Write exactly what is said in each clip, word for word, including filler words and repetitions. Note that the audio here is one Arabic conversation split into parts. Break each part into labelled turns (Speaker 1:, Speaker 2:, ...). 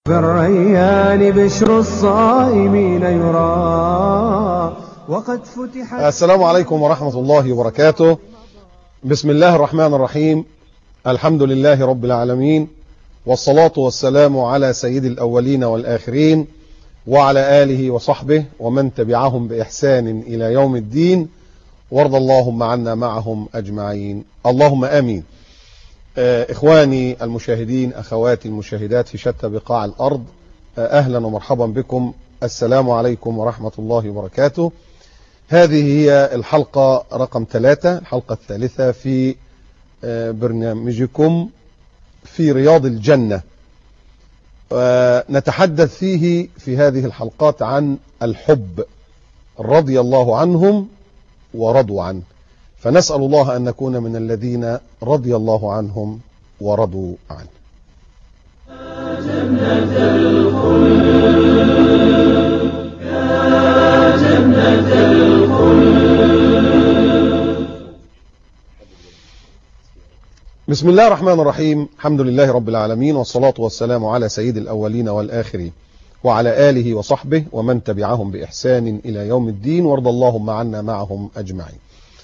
Speaker 1: بالريان بشر الصائمين يرى وقد فتح.
Speaker 2: السلام عليكم ورحمة الله وبركاته. بسم الله الرحمن الرحيم. الحمد لله رب العالمين، والصلاة والسلام على سيد الأولين والآخرين وعلى آله وصحبه ومن تبعهم بإحسان إلى يوم الدين، وارض اللهم عنا معهم أجمعين، اللهم آمين. إخواني المشاهدين، أخواتي المشاهدات في شتى بقاع الأرض، أهلا ومرحبا بكم. السلام عليكم ورحمة الله وبركاته. هذه هي الحلقة رقم ثلاثة، الحلقة الثالثة في برنامجكم في رياض الجنة. نتحدث فيه في هذه الحلقات عن الحب، رضي الله عنهم ورضوا عنه، فنسأل الله أن نكون من الذين رضي الله عنهم ورضوا عنه.
Speaker 3: جنة الخلد يا جنة الخلد.
Speaker 2: بسم الله الرحمن الرحيم. الحمد لله رب العالمين، والصلاة والسلام على سيد الأولين والآخرين وعلى آله وصحبه ومن تبعهم بإحسان إلى يوم الدين، وارض اللهم عنا معهم أجمعين.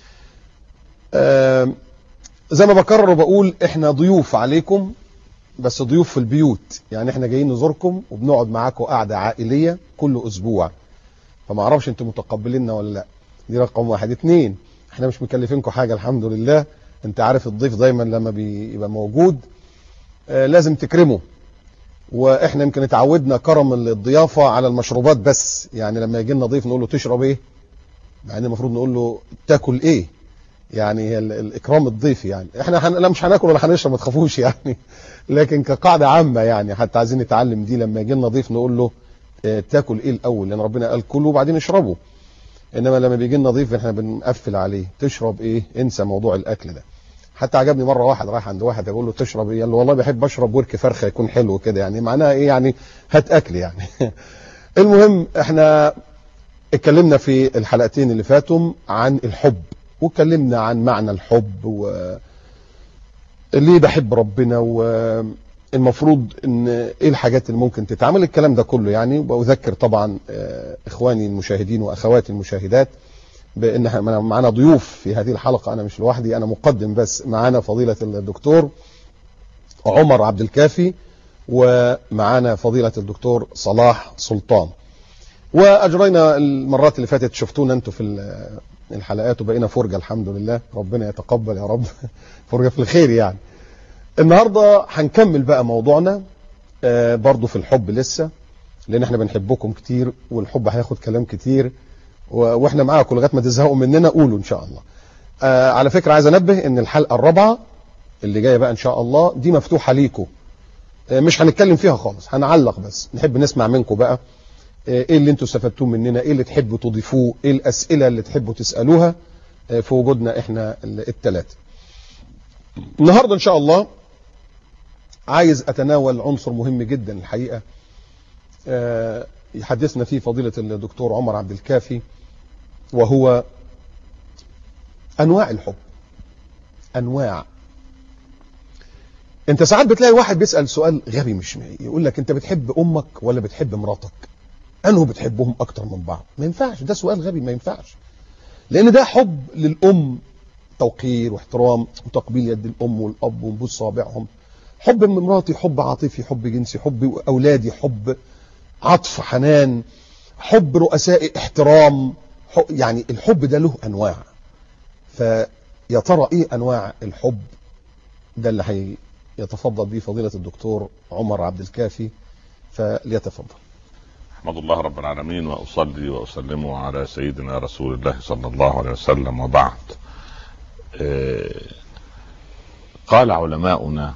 Speaker 2: آه زي ما بكرر وبقول، احنا ضيوف عليكم، بس ضيوف في البيوت، يعني احنا جايين نزوركم وبنقعد معاكم قعدة عائلية كل اسبوع، فما اعرفش انتم متقبليننا ولا لا. دي رقم واحد. اتنين، احنا مش مكلفينكم حاجة الحمد لله. انت عارف الضيف دايما لما بيبقى موجود آه لازم تكرمه، واحنا يمكن اتعودنا كرم الضيافة على المشروبات بس، يعني لما يجي لنا ضيف نقول له تشرب ايه، مع ان المفروض نقول له تاكل ايه، يعني الاكرام الضيفي. يعني احنا حن... لا مش هناكل ولا هنشرب، ما تخافوش يعني، لكن كقاعده عامه يعني حتى عايزين نتعلم دي، لما يجي لنا ضيف نقول له اه تاكل ايه الاول، لان ربنا قال كلوا وبعدين اشربوا. انما لما بيجي لنا ضيف احنا بنقفل عليه، تشرب ايه، انسى موضوع الاكل ده. حتى عجبني مره واحد رايح عند واحد اقول له تشرب ايه، قال له والله بحب اشرب ورك فرخه يكون حلو كده، يعني معناها ايه، يعني هات اكل يعني. المهم، احنا اتكلمنا في الحلقتين اللي فاتوا عن الحب، واتكلمنا عن معنى الحب، وليه بحب ربنا، والمفروض ان ايه الحاجات اللي ممكن تتعمل، الكلام ده كله يعني. وبذكر طبعا اخواني المشاهدين واخواتي المشاهدات بان احنا معانا ضيوف في هذه الحلقة، انا مش لوحدي، انا مقدم بس. معانا فضيلة الدكتور عمر عبد الكافي، ومعانا فضيلة الدكتور صلاح سلطان. واجرينا المرات اللي فاتت شفتونا انتوا في الحلقات، وبقينا فرجة الحمد لله، ربنا يتقبل يا رب. فرجة في الخير يعني. النهاردة هنكمل بقى موضوعنا آه برضو في الحب لسه، لان احنا بنحبكم كتير، والحب هياخد كلام كتير، واحنا معاكم لغايه ما تزهقوا مننا، قولوا ان شاء الله. آه على فكرة عايز انبه ان الحلقة الرابعة اللي جاية بقى ان شاء الله دي مفتوحة ليكم، آه مش هنتكلم فيها خالص، هنعلق بس، نحب نسمع منكم بقى ايه اللي انتوا استفدتوه مننا، ايه اللي تحبوا تضيفوه، ايه الاسئله اللي تحبوا تسالوها في وجودنا احنا الثلاثه. النهارده ان شاء الله عايز اتناول عنصر مهم جدا الحقيقه، يحدثنا فيه فضيله الدكتور عمر عبد الكافي، وهو انواع الحب. انواع. انت ساعات بتلاقي واحد بيسال سؤال غبي، مش يقول لك انت بتحب امك ولا بتحب مراتك؟ أنه بتحبهم أكتر من بعض؟ ما ينفعش، ده سؤال غبي، ما ينفعش، لأن ده حب للأم، توقير واحترام وتقبيل يد الأم والأب وبوس صابعهم. حب من مراتي حب عاطفي، حب جنسي، حب أولادي حب عطف حنان، حب رؤسائي احترام، حب، يعني الحب ده له أنواع. فيا ترى إيه أنواع الحب؟ ده اللي هيتفضل به فضيلة الدكتور عمر عبد الكافي، فليتفضل.
Speaker 4: أحمد الله رب العالمين، وأصلي وأسلم على سيدنا رسول الله صلى الله عليه وسلم، وبعد. قال علماؤنا: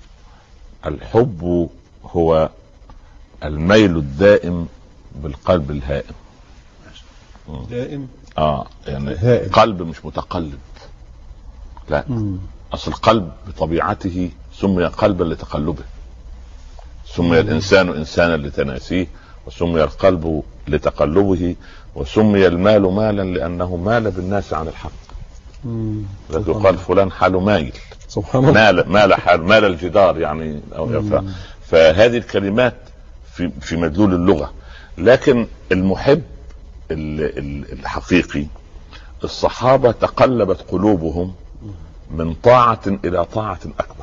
Speaker 4: الحب هو الميل الدائم بالقلب الهائم.
Speaker 2: دائم؟
Speaker 4: آه يعني
Speaker 2: هائم.
Speaker 4: قلب مش متقلب، لا. مم. أصل القلب بطبيعته سمي قلبا لتقلبه، سمي الإنسان إنسانا لتناسيه، وسمي القلب لتقلبه، وسمي المال مالا لأنه مال بالناس عن الحق. الذي قال فلان حاله مايل، سبحان الله، مال مال حال مال الجدار يعني. فهذه الكلمات في في مدلول اللغة. لكن المحب الحقيقي الصحابة تقلبت قلوبهم من طاعة إلى طاعة أكبر،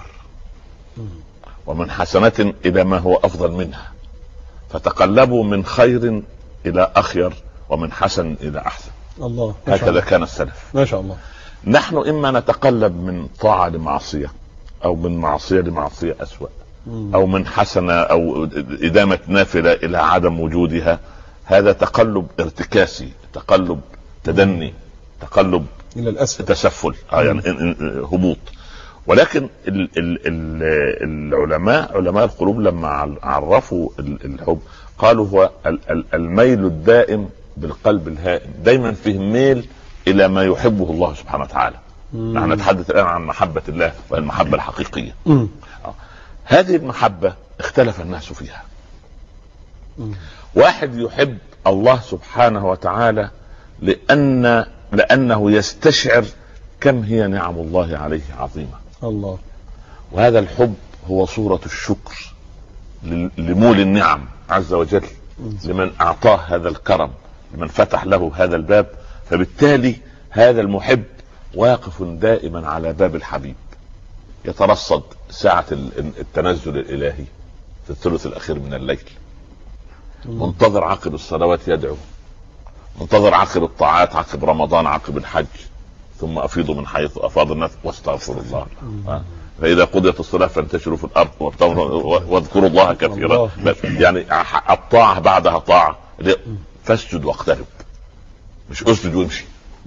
Speaker 4: ومن حسنة إلى ما هو أفضل منها، فتقلبوا من خير إلى أخير ومن حسن إلى أحسن.
Speaker 2: الله،
Speaker 4: هكذا كان السلف
Speaker 2: ما شاء الله.
Speaker 4: نحن إما نتقلب من طاعة لمعصية، أو من معصية لمعصية أسوأ، أو من حسنة أو إدامة نافلة إلى عدم وجودها. هذا تقلب ارتكاسي، تقلب تدني، تقلب
Speaker 2: إلى الأسفل،
Speaker 4: تسفل، آه يعني هبوط. ولكن ال ال ال العلماء علماء القلوب لما عرفوا الحب قالوا هو الميل الدائم بالقلب الهائم، دايما فيه ميل إلى ما يحبه الله سبحانه وتعالى. نحن نتحدث الآن عن محبة الله والمحبة الحقيقية. آه. هذه المحبة اختلف الناس فيها. مم. واحد يحب الله سبحانه وتعالى لأن لأنه يستشعر كم هي نعم الله عليه عظيمة.
Speaker 2: الله.
Speaker 4: وهذا الحب هو صورة الشكر لمول النعم عز وجل، لمن أعطاه هذا الكرم، لمن فتح له هذا الباب. فبالتالي هذا المحب واقف دائما على باب الحبيب، يترصد ساعة التنزل الإلهي في الثلث الأخير من الليل، منتظر عقب الصلوات يدعو، منتظر عقب الطاعات، عقب رمضان، عقب الحج، ثم أفيضوا من حيث أفاض الناس واستغفروا الله. فإذا قضيت الصلاة فانتشروا في الأرض واذكروا الله كثيرا. يعني الطاعة بعدها طاعة، فاسجد واقترب، مش اسجد وامشي،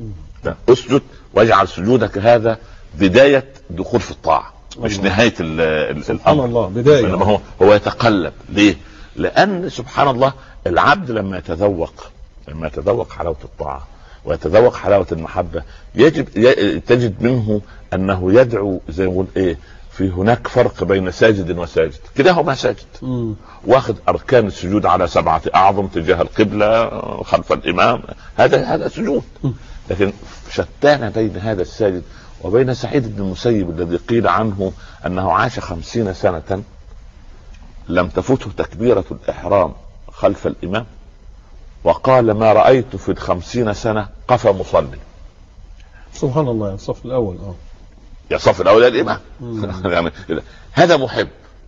Speaker 4: اسجد واجعل سجودك هذا بداية دخول في الطاعة، مش الله. نهاية الأمر.
Speaker 2: الله بداية.
Speaker 4: إنما هو هو يتقلب. ليه؟ لأن سبحان الله العبد لما يتذوق لما يتذوق حلاوة الطاعة ويتذوق حلاوة المحبة، يجب تجد منه أنه يدعو زي ما يقول إيه، في هناك فرق بين ساجد وساجد. كده هو ما ساجد، مم. واخد أركان السجود على سبعة أعظم تجاه القبلة خلف الإمام، هذا هذا سجود. مم. لكن شتان بين هذا الساجد وبين سعيد بن المسيب الذي قيل عنه أنه عاش خمسين سنة لم تفته تكبيرة الإحرام خلف الإمام، وقال ما رأيت في الخمسين سنة قفا مصلي.
Speaker 2: سبحان الله. الصف الأول اه
Speaker 4: يا صف الأول يا الإمام. يعني هذا محب.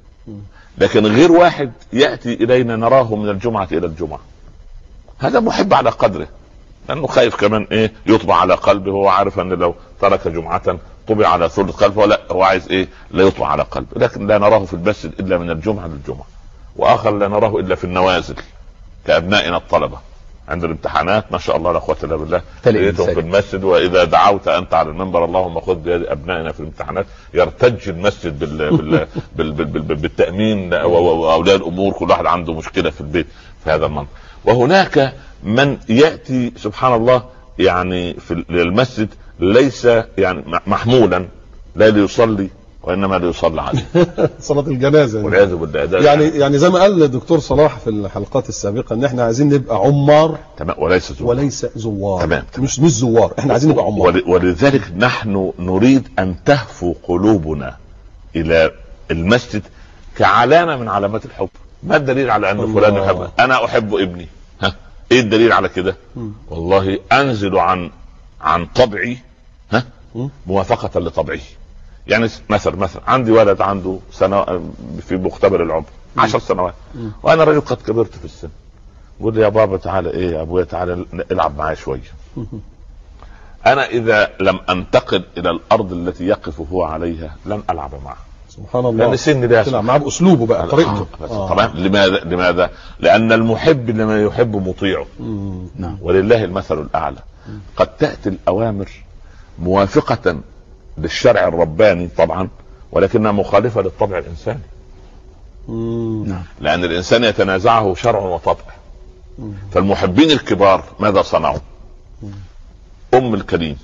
Speaker 4: لكن غير واحد يأتي إلينا نراه من الجمعة إلى الجمعة، هذا محب على قدره، لأنه خايف كمان إيه يطبع على قلبه. هو عارف أن لو ترك جمعة طبع على ثلث قلبه، لا هو عايز إيه لا يطبع على قلبه. لكن لا نراه في المسجد إلا من الجمعة للجمعة، وآخر لا نراه إلا في النوازل كأبنائنا الطلبة عند الامتحانات، ما شاء الله لا قوة الا بالله، لقيتهم في المسجد. واذا دعوت انت على المنبر اللهم خذ بيد ابنائنا في الامتحانات، يرتج المسجد بال... بال... بال... بال... بال... بالتامين، واولياء الامور كل واحد عنده مشكله في البيت في هذا المنطق. وهناك من ياتي سبحان الله يعني في المسجد ليس يعني محمولا لا ليصلي وانما ليصلى عليه
Speaker 2: صلاة الجنازة
Speaker 4: والعياذ بالله.
Speaker 2: يعني يعني زي ما قال الدكتور صلاح في الحلقات السابقة ان احنا عايزين نبقى عمار
Speaker 4: تمام وليس زوار،
Speaker 2: وليس زوار.
Speaker 4: تمام.
Speaker 2: مش مش زوار، احنا عايزين نبقى عمار.
Speaker 4: ولذلك نحن نريد ان تهفو قلوبنا الى المسجد كعلامة من علامات الحب. ما الدليل على ان فلان يحب؟ انا احب ابني. ها ايه الدليل على كده؟ والله انزل عن عن طبعي ها موافقة لطبعه. يعني مثلا مثلا عندي ولد عنده سنة في مختبر العمر عشر سنوات، وانا رجل قد كبرت في السن، قول لي يا بابا تعالى ايه يا ابويا تعالى العب معايا شويه. انا اذا لم انتقل الى الارض التي يقف هو عليها لن العب معه.
Speaker 2: سبحان الله.
Speaker 4: لان سني ده
Speaker 2: تلعب معاه باسلوبه بقى طريقته.
Speaker 4: آه. طبعا. لماذا لماذا لان المحب لما يحب مطيعه.
Speaker 2: نعم.
Speaker 4: ولله المثل الاعلى. قد تاتي الاوامر موافقة للشرع الرباني طبعا، ولكنها مخالفة للطبع الإنساني. مم. لأن الإنسان يتنازعه شرع وطبع. مم. فالمحبين الكبار ماذا صنعوا؟ مم. أم الكريم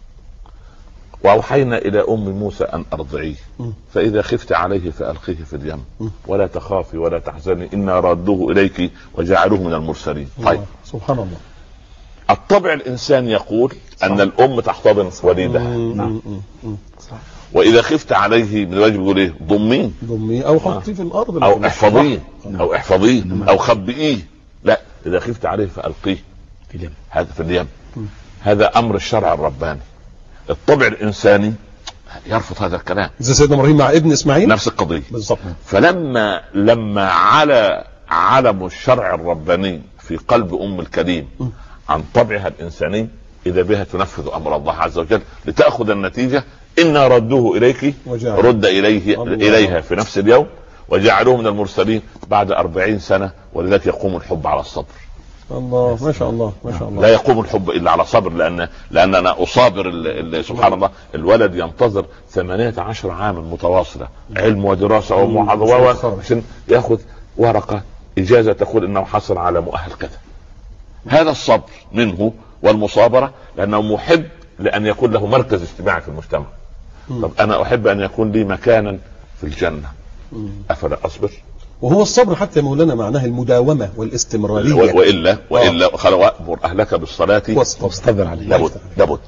Speaker 4: وأوحينا إلى أم موسى أن أرضعيه، فإذا خفت عليه فألقيه في اليم ولا تخافي ولا تحزني إنا رادوه إليك وجعلوه من المرسلين. طيب سبحان الله. الطبع الإنساني يقول صح. أن الأم تحتضن وليدها. نعم. واذا خفت عليه من الواجب يقول ايه؟ ضميه
Speaker 2: ضميه او حطيه في الارض
Speaker 4: او احفظيه او احفظيه او خبئيه. لا، اذا خفت عليه فالقيه
Speaker 5: في اليم.
Speaker 4: هذا في اليم. هذا امر الشرع الرباني. الطبع الانساني يرفض هذا الكلام،
Speaker 2: زي سيدنا ابراهيم مع ابن اسماعيل
Speaker 4: نفس القضيه
Speaker 2: بالضبط.
Speaker 4: فلما لما على علم الشرع الرباني في قلب ام الكريم عن طبعها الانساني، اذا بها تنفذ امر الله عز وجل لتاخذ النتيجه. انا ردوه اليك رد اليه اليها في نفس اليوم وجعلوه من المرسلين بعد أربعين سنه. ولذلك يقوم الحب على الصبر.
Speaker 2: الله ما شاء الله ما شاء الله.
Speaker 4: لا يقوم الحب الا على صبر، لان لان انا اصابر ال ال سبحان الله. الولد ينتظر ثمانية عشر عاما متواصله علم ودراسه ومحاضره عشان ياخذ ورقه اجازه تقول انه حصل على مؤهل كذا. هذا الصبر منه والمصابره، لانه محب لان يكون له مركز اجتماعي في المجتمع. طب انا احب ان يكون لي مكانا في الجنه، افلا اصبر؟
Speaker 2: وهو الصبر حتى مولانا معناها المداومه والاستمراريه.
Speaker 4: والا والا وامر اهلك بالصلاه
Speaker 2: واصطبر عليها.
Speaker 4: لابد لابد.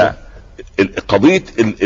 Speaker 4: فقضيه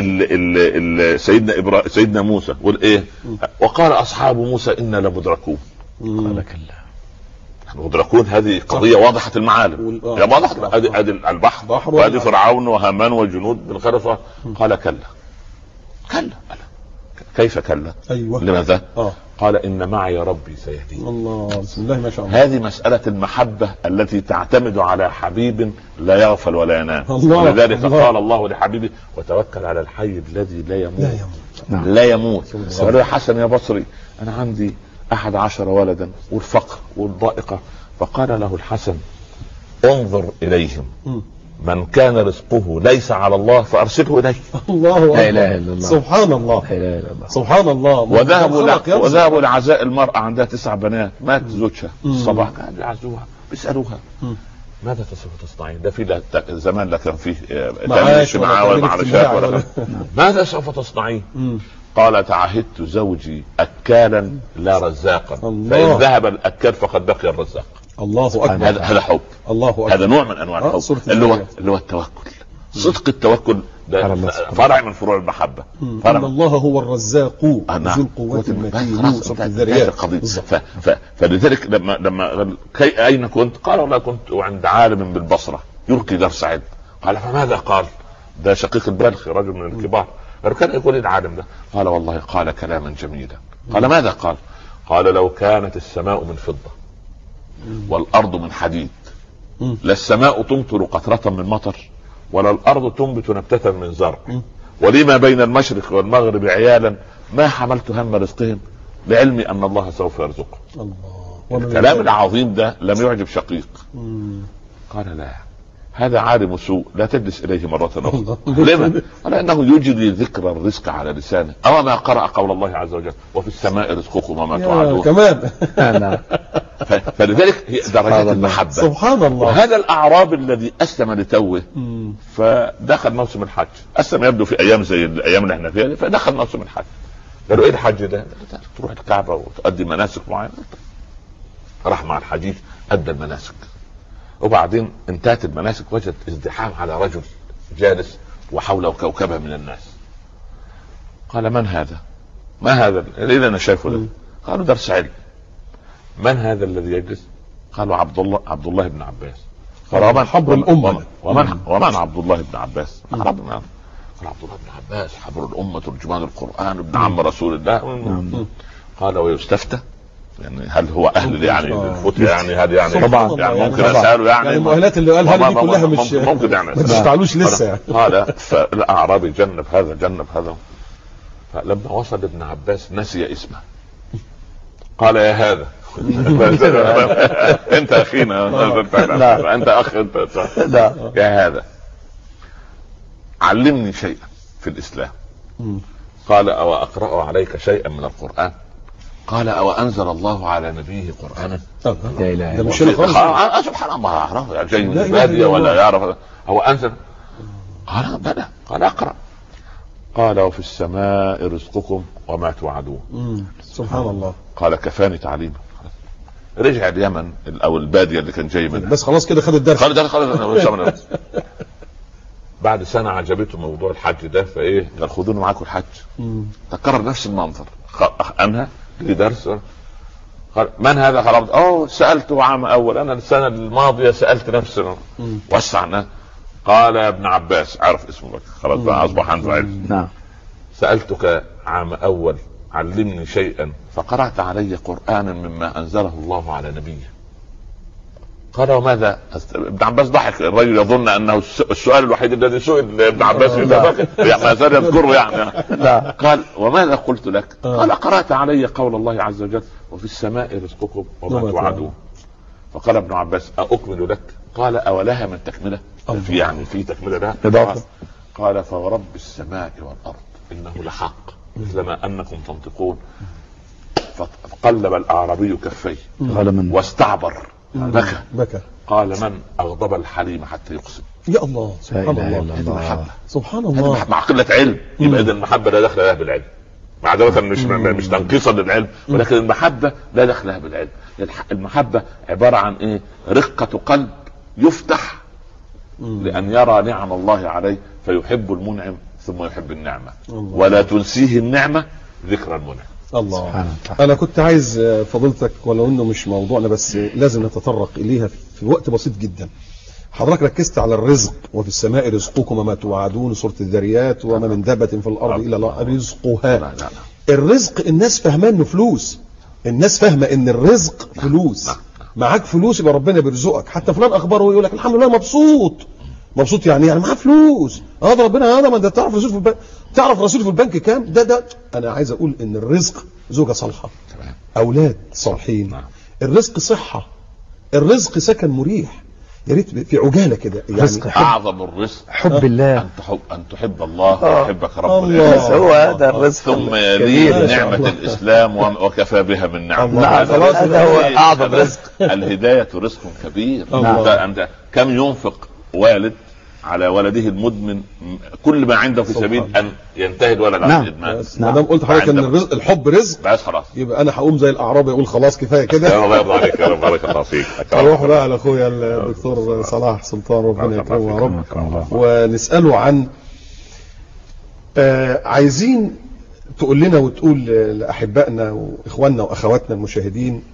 Speaker 4: سيدنا ابراهيم سيدنا موسى يقول ايه؟ وقال اصحاب موسى انا لمدركون.
Speaker 5: قال كلا
Speaker 4: مدركون. هذه قضيه واضحه المعالم، هي واضحه. هذه البحر وهذه فرعون وهامان وجنود بالخرصه. قال كلا كلا. كيف كلا؟
Speaker 2: أيوة.
Speaker 4: لماذا؟
Speaker 2: آه.
Speaker 4: قال ان معي ربي سيهدين.
Speaker 2: الله بسم الله ما شاء الله.
Speaker 4: هذه مسألة المحبة التي تعتمد على حبيب لا يغفل ولا ينام.
Speaker 2: الله.
Speaker 4: ولذلك
Speaker 2: الله.
Speaker 4: قال الله لحبيبه وتوكل على الحي الذي لا يموت.
Speaker 2: لا يموت.
Speaker 4: نعم. لا يموت. قال يا حسن يا بصري انا عندي احد عشر ولدا والفقر والضائقة. فقال له الحسن انظر اليهم من كان رزقه ليس على الله فارسله اليه.
Speaker 2: الله
Speaker 5: لا اله الا الله.
Speaker 2: سبحان الله.
Speaker 5: لا اله الا الله.
Speaker 2: سبحان الله.
Speaker 4: وذهبوا وذهبوا لعزاء المرأة عندها تسع بنات مات زوجها الصباح كانوا يعزوها بيسألوها ماذا سوف تصنعين؟ ده في زمان لا كان فيه
Speaker 2: معاش
Speaker 4: ولا ماذا سوف تصنعين؟ قال تعهدت زوجي اكالا لا رزاقا فان ذهب الاكال فقد بقي الرزاق.
Speaker 2: الله اكبر.
Speaker 4: هذا هذا حب.
Speaker 2: الله اكبر.
Speaker 4: هذا نوع من انواع الحب اللي هو اللي هو التوكل. صدق التوكل ده فرع من فروع المحبه.
Speaker 2: ان الله هو الرزاق ذو القوه المتين.
Speaker 4: فلذلك لما لما كي اين كنت؟ قال والله كنت عند عالم بالبصره يلقي درس علم. قال فماذا قال؟ ده شقيق البلخي رجل من الكبار. كان يقول العالم ده؟ قال والله قال كلاما جميلا. قال ماذا قال؟ قال لو كانت السماء من فضه والارض من حديد لا السماء تمطر قطرة من مطر ولا الارض تنبت نبتة من زرع ولما بين المشرق والمغرب عيالا ما حملت هم رزقهم لعلمي ان الله سوف يرزقهم. الله. الكلام العظيم ده لم يعجب شقيق. قال لا هذا عالم سوء لا تجلس اليه مرة اخرى. لما؟ قال انه يجري ذكر الرزق على لسانه. او ما قرأ قول الله عز وجل وفي السماء رزقكم وما توعدون
Speaker 2: كمان.
Speaker 4: فلذلك هي درجات المحبة.
Speaker 2: سبحان الله.
Speaker 4: وهذا الاعرابي الذي اسلم لتوه فدخل موسم الحج. اسلم يبدو في ايام زي الايام اللي احنا فيها فدخل موسم الحج. قالوا ايه الحج ده؟ تروح الكعبة وتؤدي مناسك معينة. راح مع الحجيج ادى المناسك وبعدين انتهت المناسك وجد ازدحام على رجل جالس وحوله كوكبة من الناس. قال من هذا؟ ما هذا اللي انا شايفه ده؟ قالوا درس علم. من هذا الذي يجلس؟ قالوا عبد الله عبد الله بن عباس. قال ومن
Speaker 2: حبر الامه
Speaker 4: ومن ومن عبد الله بن عباس؟ قال عبد الله بن عباس حبر الامه ترجمان القران ابن عم رسول الله. قال ويستفتى يعني هل هو اهل يعني الفتية يعني هل يعني
Speaker 2: طبعا
Speaker 4: يعني ممكن اساله يعني,
Speaker 2: يعني المؤهلات اللي قالها دي كلها مش
Speaker 4: ممكن, ممكن يعني
Speaker 2: ما تشتغلوش لسه يعني.
Speaker 4: قال فالاعرابي جنب هذا جنب هذا. فلما وصل ابن عباس نسي اسمه. قال يا هذا انت اخينا انت اخ انت لا يا هذا علمني شيئا في الاسلام. قال او اقرأ عليك شيئا من القرآن؟ قال او انزل الله على نبيه قرآنا؟
Speaker 2: لا اله الا
Speaker 4: الله. سبحان الله اعرف جاي من البادية ولا يعرف هو انزل؟ قال بلى. قال اقرأ. قال وفي السماء رزقكم وما توعدون.
Speaker 2: سبحان الله.
Speaker 4: قال كفاني تعليما. رجع اليمن او البادية اللي كان جاي منها
Speaker 2: بس خلاص كده خد الدرس.
Speaker 4: خد الدرس خلاص. بعد سنه عجبته موضوع الحج ده، فايه قال خدوني معاكم الحج. تكرر نفس المنظر، انهى لي درس. قال من هذا؟ قال اوه سالته عام اول، انا السنه الماضيه سالت نفس وسعنا. قال يا ابن عباس، عرف اسمه بك خلاص بقى اصبح عنده علم.
Speaker 5: نعم.
Speaker 4: سالتك عام اول علمني شيئا فقرات علي قرانا مما انزله الله على نبيه. قال وماذا؟ ابن عباس ضحك، الرجل يظن انه السؤال الوحيد الذي سئل ابن عباس يعني ما زال يذكره يعني. قال وماذا قلت لك؟ قال قرات علي قول الله عز وجل وفي السماء رزقكم وما توعدون. فقال ابن عباس أأكمل لك؟ قال أولها من تكمله؟ في يعني في تكمله لها؟ قال فورب السماء والارض انه لحق مثلما انكم تنطقون. فقلب الاعرابي كفيه واستعبر بكى بكى قال من اغضب الحليم حتى يقسم.
Speaker 2: يا الله سبحان الله, الله. سبحان الله.
Speaker 4: مع قله علم يبقى اذا المحبه لا دخل لها بالعلم، معذره مش مش تنقيصا للعلم، ولكن المحبه لا دخل لها بالعلم. المحبه عباره عن ايه؟ رقه قلب يفتح لأن يرى نعم الله عليه فيحب المنعم ثم يحب النعمة الله. ولا تنسيه النعمة ذكر المنعم.
Speaker 2: الله. أنا كنت عايز فضيلتك ولو أنه مش موضوعنا بس لازم نتطرق إليها في وقت بسيط جدا. حضرتك ركزت على الرزق وفي السماء رزقكم وما توعدون، سورة الذريات، وما من دابة في الأرض إلا الله رزقها. الرزق الناس فاهمة إنه فلوس، الناس فاهمة إن الرزق فلوس. معاك فلوس يبقى ربنا بيرزقك. حتى فلان اخباره يقول لك الحمد لله مبسوط. مبسوط يعني يعني معاه فلوس. هذا ربنا هذا ما انت تعرف رصيد في البنك، تعرف رصيد في البنك كام؟ ده ده انا عايز اقول ان الرزق زوجة صالحة، اولاد صالحين، الرزق صحة، الرزق سكن مريح. يا ريت في عجاله كده يعني.
Speaker 4: اعظم الرزق
Speaker 5: حب الله،
Speaker 4: ان تحب ان تحب الله ويحبك رب
Speaker 5: العالمين. هو هذا الرزق.
Speaker 4: ثم يليه نعمه الاسلام وكفى بها من نعم.
Speaker 5: هذا هو اعظم رزق.
Speaker 4: الهدايه رزق كبير. انت كم ينفق والد على ولده المدمن كل ما عنده في سبيل ان ينتهي الولد عن الادمان.
Speaker 2: ما دام قلت حضرتك ان الرزق الحب رزق
Speaker 4: بس خلاص
Speaker 2: يبقى انا هقوم زي الاعرابي اقول خلاص كفايه كده.
Speaker 4: الله يرضى عليك يا رب، بارك الله فيك.
Speaker 2: اروح بقى على اخويا الدكتور صلاح سلطان ربنا يكرمه يا رب، ونساله عن آه عايزين تقول لنا وتقول لاحبائنا واخواننا واخواتنا المشاهدين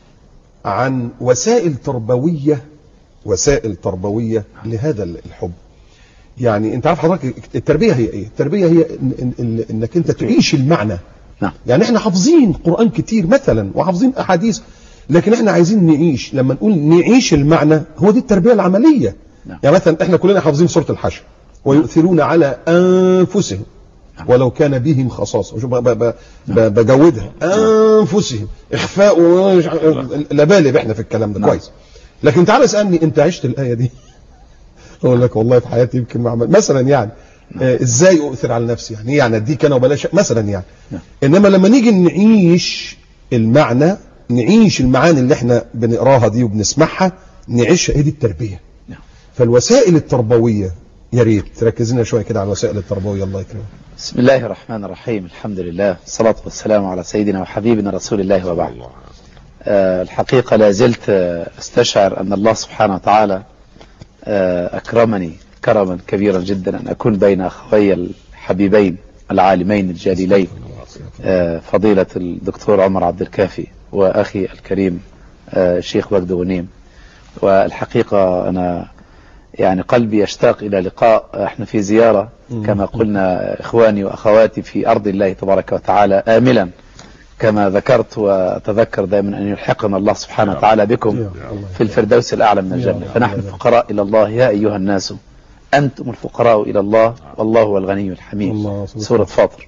Speaker 2: عن وسائل تربويه وسائل تربويه لهذا الحب. يعني انت عارف حضرتك التربيه هي ايه؟ التربيه هي إن إن انك انت تعيش المعنى.
Speaker 5: نعم.
Speaker 2: يعني احنا حافظين قرآن كتير مثلا وحافظين احاديث، لكن احنا عايزين نعيش. لما نقول نعيش المعنى هو دي التربيه العمليه.
Speaker 5: نعم.
Speaker 2: يعني مثلا احنا كلنا حافظين سوره الحشر، ويؤثرون على انفسهم ولو كان بهم خصاصه. شوف بجودها انفسهم، اخفاء لبالب احنا في الكلام ده. نعم. كويس. لكن تعالى اسالني انت عشت الايه دي؟ اقول لك والله في حياتي يمكن ما عمل مثلا يعني. آه ازاي اؤثر على نفسي يعني يعني اديك انا وبلاش مثلا يعني. نعم. انما لما نيجي نعيش المعنى، نعيش المعاني اللي احنا بنقراها دي وبنسمعها نعيشها، هي دي التربيه. نعم. فالوسائل التربويه يا ريت تركز لنا شويه كده على الوسائل التربويه. الله يكرمك.
Speaker 5: بسم الله الرحمن الرحيم، الحمد لله والصلاه والسلام على سيدنا وحبيبنا رسول الله وبعد. آه الحقيقه لا زلت استشعر ان الله سبحانه وتعالى آه اكرمني كرما كبيرا جدا ان اكون بين اخوي الحبيبين العالمين الجليلين آه فضيله الدكتور عمر عبد الكافي واخي الكريم آه الشيخ وجد غنيم. والحقيقه انا يعني قلبي يشتاق إلى لقاء. احنا في زيارة كما قلنا إخواني وأخواتي في أرض الله تبارك وتعالى، آملا كما ذكرت وأتذكر دائما أن يلحقنا الله سبحانه وتعالى بكم في الفردوس الأعلى من الجنة. فنحن فقراء إلى الله يا أيها الناس أنتم الفقراء إلى الله والله هو الغني الحميد. سورة فاطر.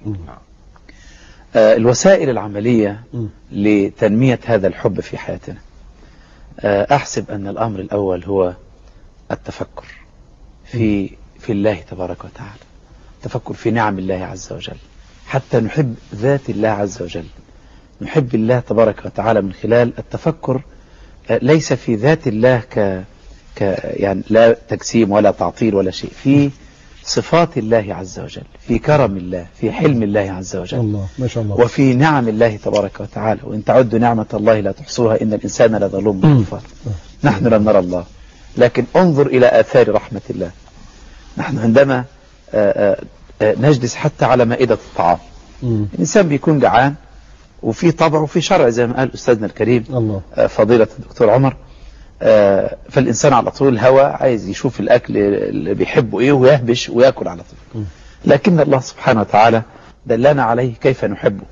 Speaker 5: آه الوسائل العملية لتنمية هذا الحب في حياتنا. آه أحسب أن الأمر الأول هو التفكر في في الله تبارك وتعالى، التفكر في نعم الله عز وجل، حتى نحب ذات الله عز وجل. نحب الله تبارك وتعالى من خلال التفكر ليس في ذات الله ك ك يعني لا تجسيم ولا تعطيل ولا شيء، في صفات الله عز وجل، في كرم الله، في حلم الله عز وجل.
Speaker 2: الله ما شاء الله.
Speaker 5: وفي نعم الله تبارك وتعالى، وإن تعدوا نعمة الله لا تحصوها إن الإنسان لظلوم كفار. نحن لم نرى الله، لكن انظر إلى آثار رحمة الله نحن عندما آآ آآ نجلس حتى على مائدة الطعام،
Speaker 2: مم.
Speaker 5: الإنسان بيكون جعان وفي طبع وفي شرع زي ما قال أستاذنا الكريم
Speaker 2: الله.
Speaker 5: فضيلة الدكتور عمر. فالإنسان على طول الهوى عايز يشوف الأكل اللي بيحبه إيه ويهبش ويأكل على طول. لكن الله سبحانه وتعالى دلنا عليه كيف نحبه.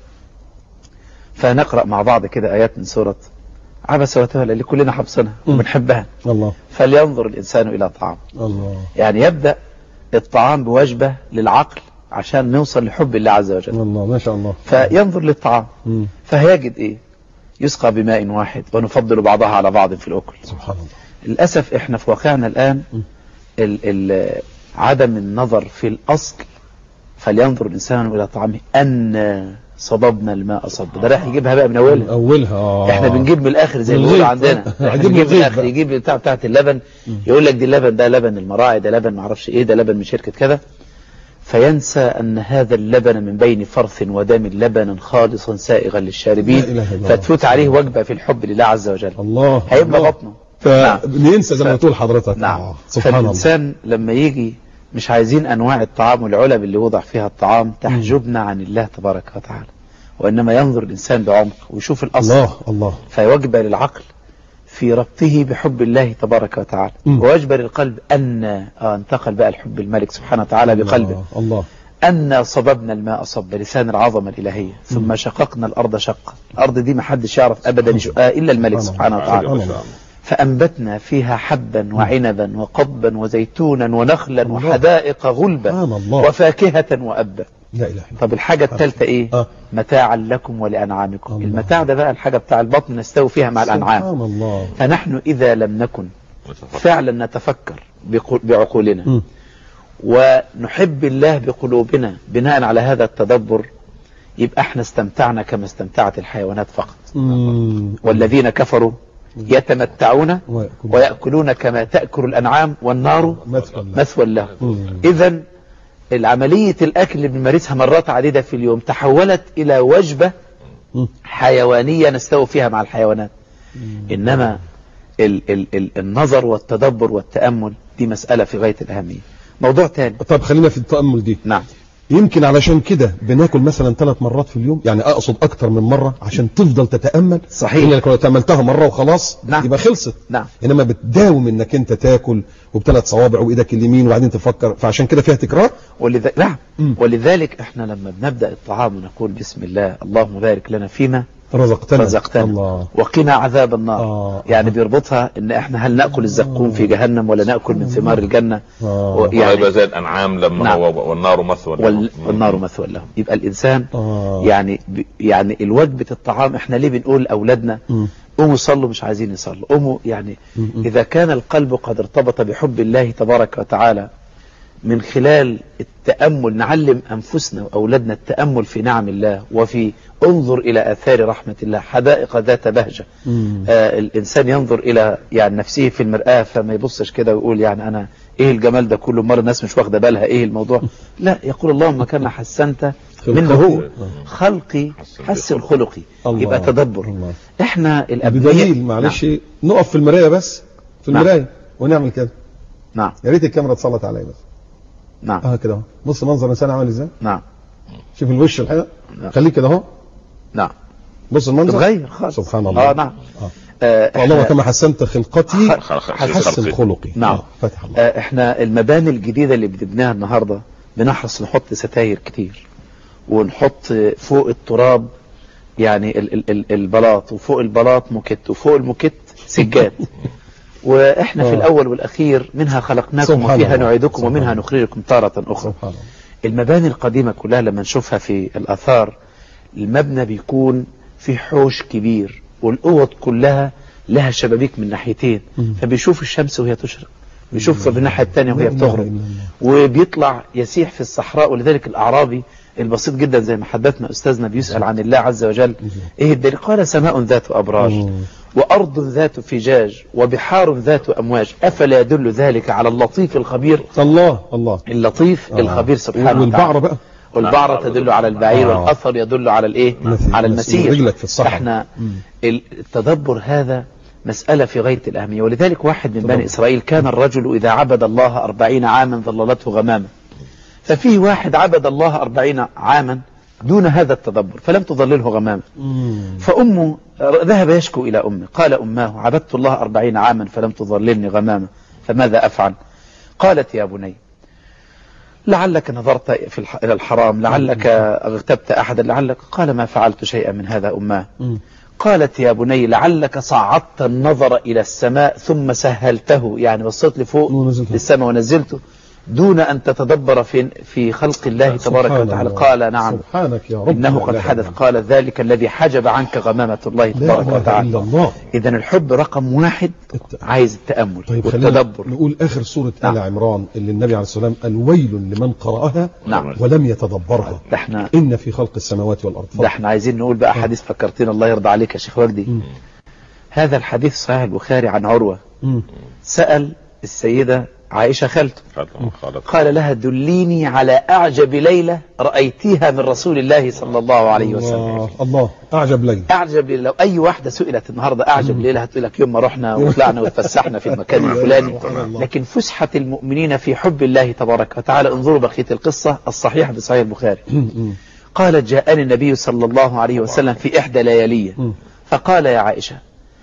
Speaker 5: فنقرأ مع بعض كده آيات من سورة عبس وتولى اللي كلنا حفظناها وبنحبها.
Speaker 2: الله.
Speaker 5: فلينظر الإنسان إلى طعام.
Speaker 2: الله.
Speaker 5: يعني يبدأ الطعام بوجبة للعقل عشان نوصل لحب الله عز وجل.
Speaker 2: الله ما شاء الله.
Speaker 5: فينظر للطعام
Speaker 2: مم.
Speaker 5: فهيجد إيه؟ يسقى بماء واحد ونفضل بعضها على بعض في الأكل.
Speaker 2: سبحان الله.
Speaker 5: للأسف إحنا في واقعنا الآن ال ال عدم النظر في الأصل. فلينظر الإنسان إلى طعامه أن صببنا الماء صب. ده راح يجيبها بقى من أولها.
Speaker 2: أولها آه.
Speaker 5: إحنا بنجيب من الآخر زي ما بيقولوا عندنا. إحنا بنجيب من الآخر، يجيب بتاع بتاعت اللبن يقول لك دي اللبن ده لبن المراعي، ده لبن معرفش إيه، ده لبن من شركة كذا. فينسى أن هذا اللبن من بين فرث ودم لبنا خالصا سائغا للشاربين، فتفوت عليه وجبة في الحب لله عز وجل.
Speaker 2: الله.
Speaker 5: هيبقى بطنه.
Speaker 2: فبننسى زي ما تقول حضرتك.
Speaker 5: نعم.
Speaker 2: آه. سبحان الله.
Speaker 5: فالإنسان لما يجي مش عايزين أنواع الطعام والعلب اللي وضع فيها الطعام تحجبنا عن الله تبارك وتعالى، وإنما ينظر الإنسان بعمق ويشوف الأصل.
Speaker 2: الله الله.
Speaker 5: فيوجب للعقل في ربطه بحب الله تبارك وتعالى، ويجبر القلب أن آه انتقل بقى الحب الملك سبحانه وتعالى بقلبه.
Speaker 2: الله. الله.
Speaker 5: أن صببنا الماء صب لسان العظمة الإلهية، ثم شققنا الأرض شقا. الأرض دي ما حدش يعرف أبدا شقها إلا الملك سبحانه وتعالى. فأنبتنا فيها حبا وعنبا وقضبا وزيتونا ونخلا وحدائق غلبا وفاكهة وأبا.
Speaker 2: لا إله إلا.
Speaker 5: طب الحاجة الثالثة إيه؟
Speaker 2: آه.
Speaker 5: متاعا لكم ولأنعامكم.
Speaker 2: الله.
Speaker 5: المتاع ده بقى الحاجة بتاع البطن نستوي فيها مع الأنعام.
Speaker 2: سبحان الله.
Speaker 5: فنحن إذا لم نكن فعلا نتفكر بعقولنا
Speaker 2: م.
Speaker 5: ونحب الله بقلوبنا بناء على هذا التدبر، يبقى احنا استمتعنا كما استمتعت الحيوانات فقط.
Speaker 2: مم.
Speaker 5: والذين كفروا يتمتعون ويأكلون كما تأكل الأنعام والنار مثوى لهم. إذا العملية الأكل اللي بنمارسها مرات عديدة في اليوم تحولت إلى وجبة حيوانية نستوي فيها مع الحيوانات. إنما ال ال ال النظر والتدبر والتأمل دي مسألة في غاية الأهمية. موضوع تاني.
Speaker 2: طب خلينا في التأمل دي.
Speaker 5: نعم.
Speaker 2: يمكن علشان كده بناكل مثلا ثلاث مرات في اليوم، يعني اقصد اكتر من مرة عشان تفضل تتأمل.
Speaker 5: صحيح.
Speaker 2: انك لو تأملتها مرة وخلاص
Speaker 5: نعم.
Speaker 2: يبقى خلصت.
Speaker 5: نعم.
Speaker 2: انما بتداوم انك انت تاكل وبثلاث صوابع وايدك اليمين وبعدين تفكر، فعشان كده فيها تكرار.
Speaker 5: ولذلك نعم. ولذلك احنا لما بنبدأ الطعام ونقول بسم الله اللهم بارك لنا فيما
Speaker 2: رزقتنا,
Speaker 5: رزقتنا.
Speaker 2: الله.
Speaker 5: وقنا عذاب النار.
Speaker 2: آه.
Speaker 5: يعني بيربطها ان احنا هل نأكل الزقوم في جهنم ولا نأكل من ثمار الجنة.
Speaker 2: آه.
Speaker 4: يعني يبقى زي الأنعام لما نعم. هو والنار مثوى لهم.
Speaker 5: وال... والنار مثوى لهم. يبقى الإنسان
Speaker 2: آه.
Speaker 5: يعني ب... يعني الوجبة الطعام احنا ليه بنقول لأولادنا قوموا صلوا مش عايزين يصلوا، قوموا يعني م. إذا كان القلب قد ارتبط بحب الله تبارك وتعالى من خلال التأمل نعلم أنفسنا وأولادنا التأمل في نعم الله وفي انظر إلى آثار رحمة الله، حدائق ذات بهجة. آه الإنسان ينظر إلى يعني نفسه في المرآة فما يبصش كده ويقول يعني أنا إيه الجمال ده كله، مرة الناس مش واخدة بالها إيه الموضوع. لا، يقول اللهم كما حسنت منه هو خلقي حسن خلقي. يبقى تدبر. الله. إحنا الأبنية
Speaker 2: بدليل معلش نعم. نقف في المراية بس في المراية نعم. ونعمل كده.
Speaker 5: نعم.
Speaker 2: يا ريت الكاميرا تصلت عليا بس.
Speaker 5: نعم.
Speaker 2: اه كده اهو، بص منظر الانسان عامل ازاي.
Speaker 5: نعم.
Speaker 2: شوف الوش الحقيقة. نعم. خليك كده اهو.
Speaker 5: نعم.
Speaker 2: بص المنظر
Speaker 5: تغير خالص.
Speaker 2: سبحان الله.
Speaker 5: اه نعم.
Speaker 2: آه اللهم كما حسنت خلقتي
Speaker 5: حسن
Speaker 2: خلقي.
Speaker 5: نعم. فتح الله. آه احنا المباني الجديدة اللي بنبنيها النهاردة بنحرص نحط ستاير كتير ونحط فوق التراب يعني ال ال ال البلاط، وفوق البلاط موكيت، وفوق الموكيت سجاد. واحنا في الاول والاخير منها خلقناكم وفيها نعيدكم ومنها نخرجكم تارة اخرى. المباني القديمة كلها لما نشوفها في الاثار المبنى بيكون في حوش كبير والاوض كلها لها شبابيك من ناحيتين، فبيشوف الشمس وهي تشرق، بيشوف في الناحية الثانية وهي بتغرب، وبيطلع يسيح في الصحراء. ولذلك الاعرابي البسيط جدا زي ما حدثنا أستاذنا بيسأل عن الله عز وجل إيه الدليل؟ قال سماء ذات أبراج وأرض ذات فجاج وبحار ذات أمواج أفلا يدل ذلك على اللطيف الخبير.
Speaker 2: الله الله
Speaker 5: اللطيف آه. الخبير سبحانه وتعالى.
Speaker 2: والبعرة بقى
Speaker 5: والبعرة تدل على البعير آه. والأثر يدل على الإيه؟ على المسير.
Speaker 2: رجلك في الصحراء.
Speaker 5: احنا التدبر هذا مسألة في غاية الأهمية. ولذلك واحد من بني إسرائيل كان الرجل إذا عبد الله أربعين عاما ظللته غمامة، ففيه واحد عبد الله أربعين عاما دون هذا التدبر فلم تظلله غمامة. فأمه ذهب يشكو إلى أمه، قال أماه عبدت الله أربعين عاما فلم تظللني غمامة فماذا أفعل؟ قالت يا بني لعلك نظرت في الح... إلى الحرام، لعلك اغتبت أحدا، لعلك. قال ما فعلت شيئا من هذا أماه. قالت يا بني لعلك صعدت النظر إلى السماء ثم سهلته، يعني بصيت لفوق للسماء ونزلته دون أن تتدبر في في خلق الله تبارك وتعالى. قال نعم
Speaker 2: سبحانك يا رب
Speaker 5: إنه قد حدث. قال ذلك الذي حجب عنك غمامة الله تبارك وتعالى. إذا الحب رقم واحد عايز التأمل
Speaker 2: طيب
Speaker 5: والتدبر.
Speaker 2: نقول آخر سورة
Speaker 5: نعم.
Speaker 2: آل عمران اللي النبي عليه السلام قال ويل لمن قرأها
Speaker 5: نعم.
Speaker 2: ولم يتدبرها
Speaker 5: ده احنا
Speaker 2: إن في خلق السماوات والأرض.
Speaker 5: ده احنا عايزين نقول بقى حديث فكرتين الله يرضى عليك يا شيخ وجدي.
Speaker 2: م.
Speaker 5: هذا الحديث صحيح البخاري عن عروة.
Speaker 2: م.
Speaker 5: سأل السيدة عائشة خالته
Speaker 4: خالته.
Speaker 5: قال لها دليني على أعجب ليلة رأيتيها من رسول الله صلى الله عليه وسلم.
Speaker 2: الله, الله أعجب ليلة.
Speaker 5: أعجب ليلة. لو أي واحدة سئلت النهاردة أعجب ليلة هتقول لك يوم ما رحنا وطلعنا وتفسحنا في المكان الفلاني. لكن فسحة المؤمنين في حب الله تبارك وتعالى. انظروا بقية القصة الصحيحة في صحيح البخاري. قالت جاءني النبي صلى الله عليه وسلم في إحدى لياليه فقال يا عائشة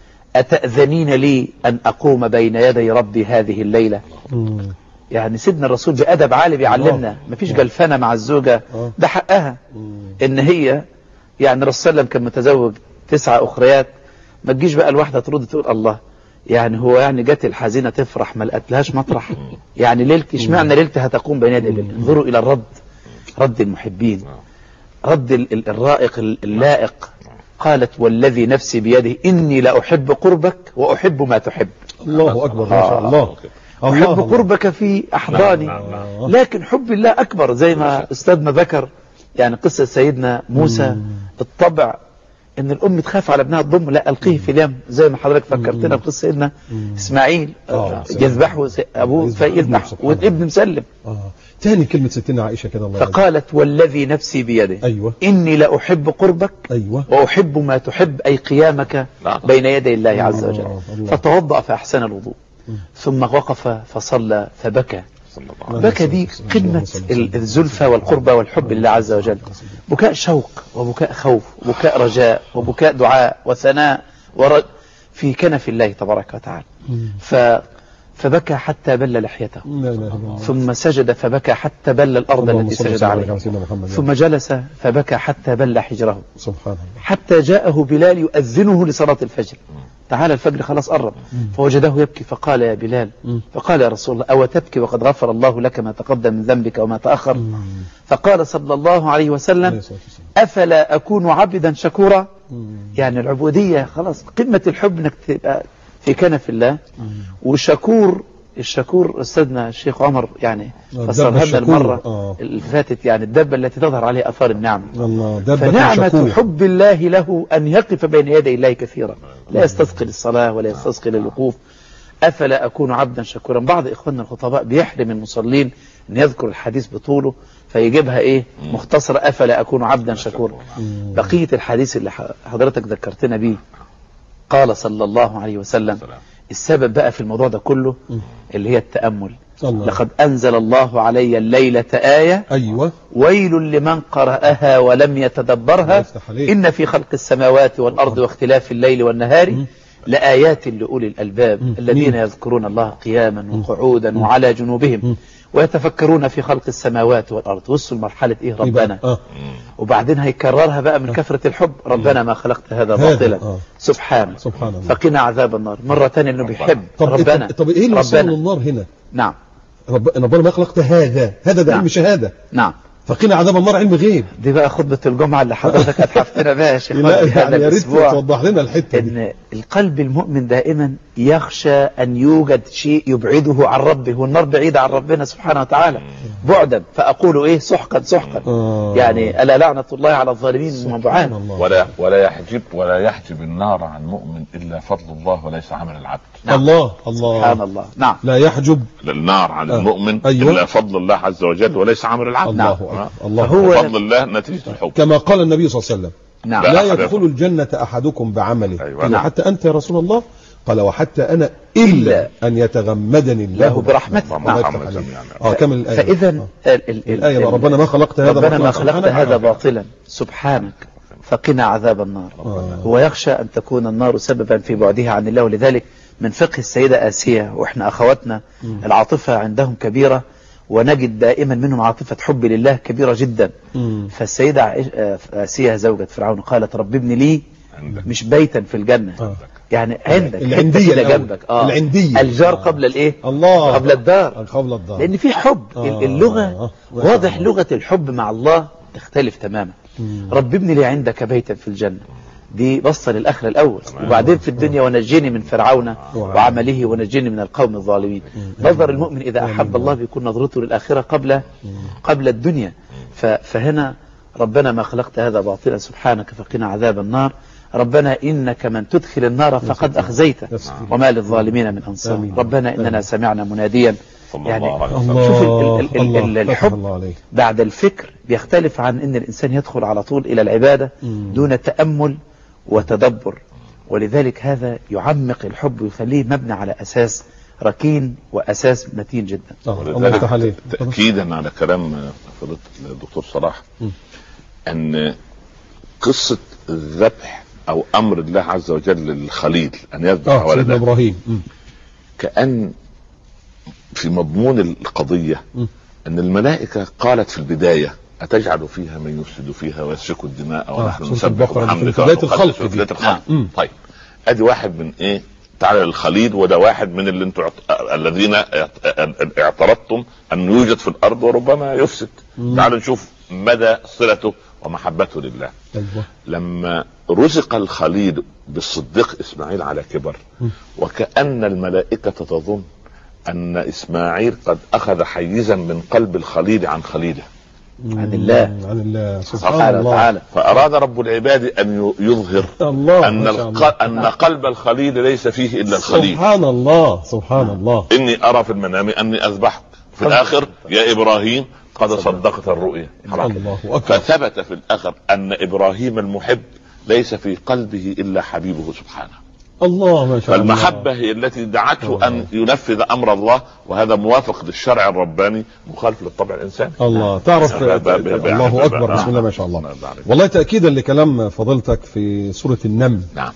Speaker 5: أتأذنين لي أن أقوم بين يدي ربي هذه الليلة؟ يعني سيدنا الرسول بأدب عالي بيعلمنا مفيش جلفنة مع الزوجة، ده حقها إن هي يعني الرسول صلى الله عليه وسلم كان متزوج تسعة أخريات، ما تجيش بقى الواحدة ترد تقول الله يعني هو يعني جت الحزينة تفرح ما لقتلهاش مطرح، يعني ليلتي اشمعنى ليلتي هتقوم بين يدي الليل. انظروا إلى الرد، رد المحبين، رد الرائق اللائق. قالت والذي نفسي بيده إني لأحب قربك وأحب ما تحب.
Speaker 2: الله أكبر ما شاء الله.
Speaker 5: أحب قربك في أحضاني، لكن حب الله أكبر. زي ما أستاذنا ذكر يعني قصة سيدنا موسى الطبع إن الأم تخاف على ابنها تضم، لا ألقيه في اليم، زي ما حضرتك فكرتنا بقصة سيدنا إسماعيل يذبحه أبوه فيذبح والابن مسلم.
Speaker 2: تاني كلمة ستنا عائشة كده الله.
Speaker 5: فقالت والذي نفسي بيده
Speaker 2: أيوة.
Speaker 5: إني لأحب قربك
Speaker 2: أيوة.
Speaker 5: وأحب ما تحب أي قيامك بين يدي الله عز وجل. فتوضأ فأحسن الوضوء ثم وقف فصلى فبكى. بكى دي قمة الزلفى والقربة والحب لله عز وجل. بكاء شوق وبكاء خوف وبكاء رجاء وبكاء دعاء وثناء ورد في كنف الله تبارك وتعالى. ف فبكى حتى بل لحيته ثم سجد فبكى حتى بل الأرض التي سجد عليها ثم جلس فبكى حتى بل حجره
Speaker 2: سبحان الله
Speaker 5: حتى جاءه بلال يؤذنه لصلاة الفجر. تعالى الفجر خلاص قرب فوجده يبكي فقال يا بلال فقال يا رسول الله أو تبكي وقد غفر الله لك ما تقدم من ذنبك وما تأخر؟ فقال صلى الله عليه وسلم أفلا أكون عبدا شكورا؟ يعني العبودية خلاص قمة الحب انك تبقى في كنف الله. وشكور الشكور أستاذنا الشيخ عمر يعني فسرها لنا المرة آه. اللي فاتت يعني الدبة التي تظهر عليها أثار النعمة. فنعمة حب الله له أن يقف بين يدي الله كثيرا لا يستثقل الصلاة ولا يستثقل الوقوف. أفلا أكون عبدا شكورا. بعض إخواننا الخطباء بيحرم المصلين أن يذكر الحديث بطوله فيجيبها إيه مختصرة أفلا أكون عبدا شكورا. بقية الحديث اللي حضرتك ذكرتنا به قال صلى الله عليه وسلم السبب بقى في الموضوع ده كله اللي هي التأمل. الله. لقد أنزل الله علي الليلة آية
Speaker 2: أيوة.
Speaker 5: ويل لمن قرأها ولم يتدبرها إن في خلق السماوات والأرض واختلاف الليل والنهار م. لآيات لأولي الألباب م. الذين يذكرون الله قياما وقعودا م. وعلى جنوبهم م. ويتفكرون في خلق السماوات والأرض. وصلوا لمرحلة إيه ربنا آه. وبعدين هيكررها بقى من كثرة الحب ربنا ما خلقت هذا باطلا آه. سبحانه فقنا عذاب النار. مرة تانية انه بيحب
Speaker 2: طب
Speaker 5: ربنا.
Speaker 2: طب ايه اللي وصل النار هنا؟
Speaker 5: نعم
Speaker 2: رب... ربنا ما خلقت هذا هذا ده نعم. علم شهادة.
Speaker 5: نعم
Speaker 2: فقنا عذاب النار علم غيب.
Speaker 5: دي بقى خطبة الجمعة اللي حضرتك اتحفتنا بها يا شيخ.
Speaker 2: لا يعني يا ريت توضح لنا الحتة دي.
Speaker 5: ان القلب المؤمن دائما يخشى ان يوجد شيء يبعده عن ربه والنار بعيدة عن ربنا سبحانه وتعالى بعدا. فاقول ايه سحقا سحقا آه. يعني الا لعنة الله على الظالمين ومبعان.
Speaker 4: ولا ولا يحجب ولا يحجب النار عن مؤمن الا فضل الله وليس عمل العبد.
Speaker 2: نعم. الله الله
Speaker 5: سبحان الله. نعم
Speaker 2: لا يحجب
Speaker 4: النار عن
Speaker 2: آه.
Speaker 4: المؤمن
Speaker 2: أيوة.
Speaker 4: الا فضل الله عز وجل وليس عمل العبد.
Speaker 2: الله
Speaker 4: نعم.
Speaker 2: الله
Speaker 4: هو فضل الله نتيجة الحب
Speaker 2: كما قال النبي صلى الله عليه وسلم
Speaker 5: نعم.
Speaker 2: لا, لا يدخل الجنة أحدكم بعمله.
Speaker 4: أيوة.
Speaker 2: نعم. حتى أنت يا رسول الله قال وحتى أنا إلا أن يتغمدني الله
Speaker 5: له برحمته.
Speaker 2: الله يفتح عليك. اه كمل الآية.
Speaker 5: فإذا
Speaker 2: آه.
Speaker 5: ال- ال-
Speaker 2: الآية بقى،
Speaker 5: ال-
Speaker 2: ربنا ما خلقت هذا
Speaker 5: ربنا ما
Speaker 2: باطلا
Speaker 5: خلقت هذا باطلا سبحانك فقنا عذاب النار.
Speaker 2: آه.
Speaker 5: هو يخشى أن تكون النار سببا في بعدها عن الله. ولذلك من فقه السيدة آسية، وإحنا أخواتنا العاطفة عندهم كبيرة، ونجد دائما منهم عاطفة حب لله كبيرة جدا.
Speaker 2: مم.
Speaker 5: فالسيدة عائش- آه، آسية زوجة فرعون قالت رب ابن لي مش بيتا في الجنة،
Speaker 2: آه.
Speaker 5: يعني عندك
Speaker 2: العندية
Speaker 5: حتة كده
Speaker 2: الأول.
Speaker 5: جنبك. آه.
Speaker 2: العندية.
Speaker 5: الجار
Speaker 2: آه.
Speaker 5: قبل الايه
Speaker 2: الله
Speaker 5: قبل الدار،
Speaker 2: قبل الدار.
Speaker 5: لان في حب.
Speaker 2: آه.
Speaker 5: اللغة
Speaker 2: آه. ما شاء
Speaker 5: واضح،
Speaker 2: الله.
Speaker 5: لغة الحب مع الله تختلف تماما.
Speaker 2: مم.
Speaker 5: رب ابن لي عندك بيتا في الجنة، دي بصة للآخرة الأول، وبعدين في الدنيا ونجيني من فرعون وعمله ونجيني من القوم الظالمين. نظر المؤمن إذا أحب الله بيكون نظرته للآخرة قبل قبل الدنيا. ف- فهنا ربنا ما خلقت هذا باطلا سبحانك فقنا عذاب النار. ربنا إنك من تدخل النار فقد أخزيته وما للظالمين من أنصار. ربنا إننا سمعنا مناديا. يعني شوف ال- ال- ال- ال- الحب بعد الفكر بيختلف عن ان الانسان يدخل على طول الى العبادة دون تأمل وتدبر. ولذلك هذا يعمق الحب ويخليه مبني على اساس ركين واساس متين جدا.
Speaker 2: الله يفتح عليك.
Speaker 4: تأكيدا على كلام فضيلة الدكتور صلاح، ان قصة الذبح او امر الله عز وجل للخليل ان يذبح
Speaker 2: اه سيدنا
Speaker 4: ولده،
Speaker 2: ابراهيم. مم.
Speaker 4: كأن في مضمون القضية
Speaker 2: م.
Speaker 4: ان الملائكة قالت في البداية أتجعل فيها من يفسد فيها ويسفك الدماء
Speaker 2: آه،
Speaker 4: ونحن
Speaker 2: سورة
Speaker 4: نسبح
Speaker 2: البقرة
Speaker 4: بحمدك
Speaker 2: في بداية
Speaker 4: ونقدس
Speaker 2: الخلق
Speaker 4: في
Speaker 2: دي.
Speaker 4: بداية الخلق.
Speaker 2: مم.
Speaker 4: طيب ادي واحد من ايه تعالى الخليل، وده واحد من اللي انتم الذين اعترضتم ان يوجد في الارض وربما يفسد. تعالوا نشوف مدى صلته ومحبته لله.
Speaker 2: أيوة.
Speaker 4: لما رزق الخليل بالصديق اسماعيل على كبر، وكأن الملائكة تظن ان اسماعيل قد اخذ حيزا من قلب الخليل عن خليله،
Speaker 5: عن الله
Speaker 2: عن الله
Speaker 5: سبحانه
Speaker 2: سبحان الله.
Speaker 5: وتعالى.
Speaker 4: فاراد رب العباد ان يظهر
Speaker 2: الله
Speaker 4: ان
Speaker 2: ما شاء
Speaker 4: الق...
Speaker 2: الله.
Speaker 4: ان قلب الخليل ليس فيه الا الخليل.
Speaker 2: سبحان الله سبحان الله.
Speaker 4: اني ارى في المنام اني اذبحك، في الاخر يا ابراهيم قد صدقت الرؤيا.
Speaker 2: الله اكبر.
Speaker 4: فثبت في الاخر ان ابراهيم المحب ليس في قلبه الا حبيبه سبحانه.
Speaker 2: الله ما شاء الله.
Speaker 4: فالمحبة هي التي دعته ان ينفذ امر الله، وهذا موافق للشرع الرباني مخالف للطبع الانساني.
Speaker 2: الله تعرف
Speaker 4: ب- ب- ب-
Speaker 2: الله اكبر.
Speaker 4: نعم.
Speaker 2: بسم الله ما شاء الله.
Speaker 4: نعم.
Speaker 2: والله تأكيدا لكلام فضيلتك في سورة النمل.
Speaker 4: نعم.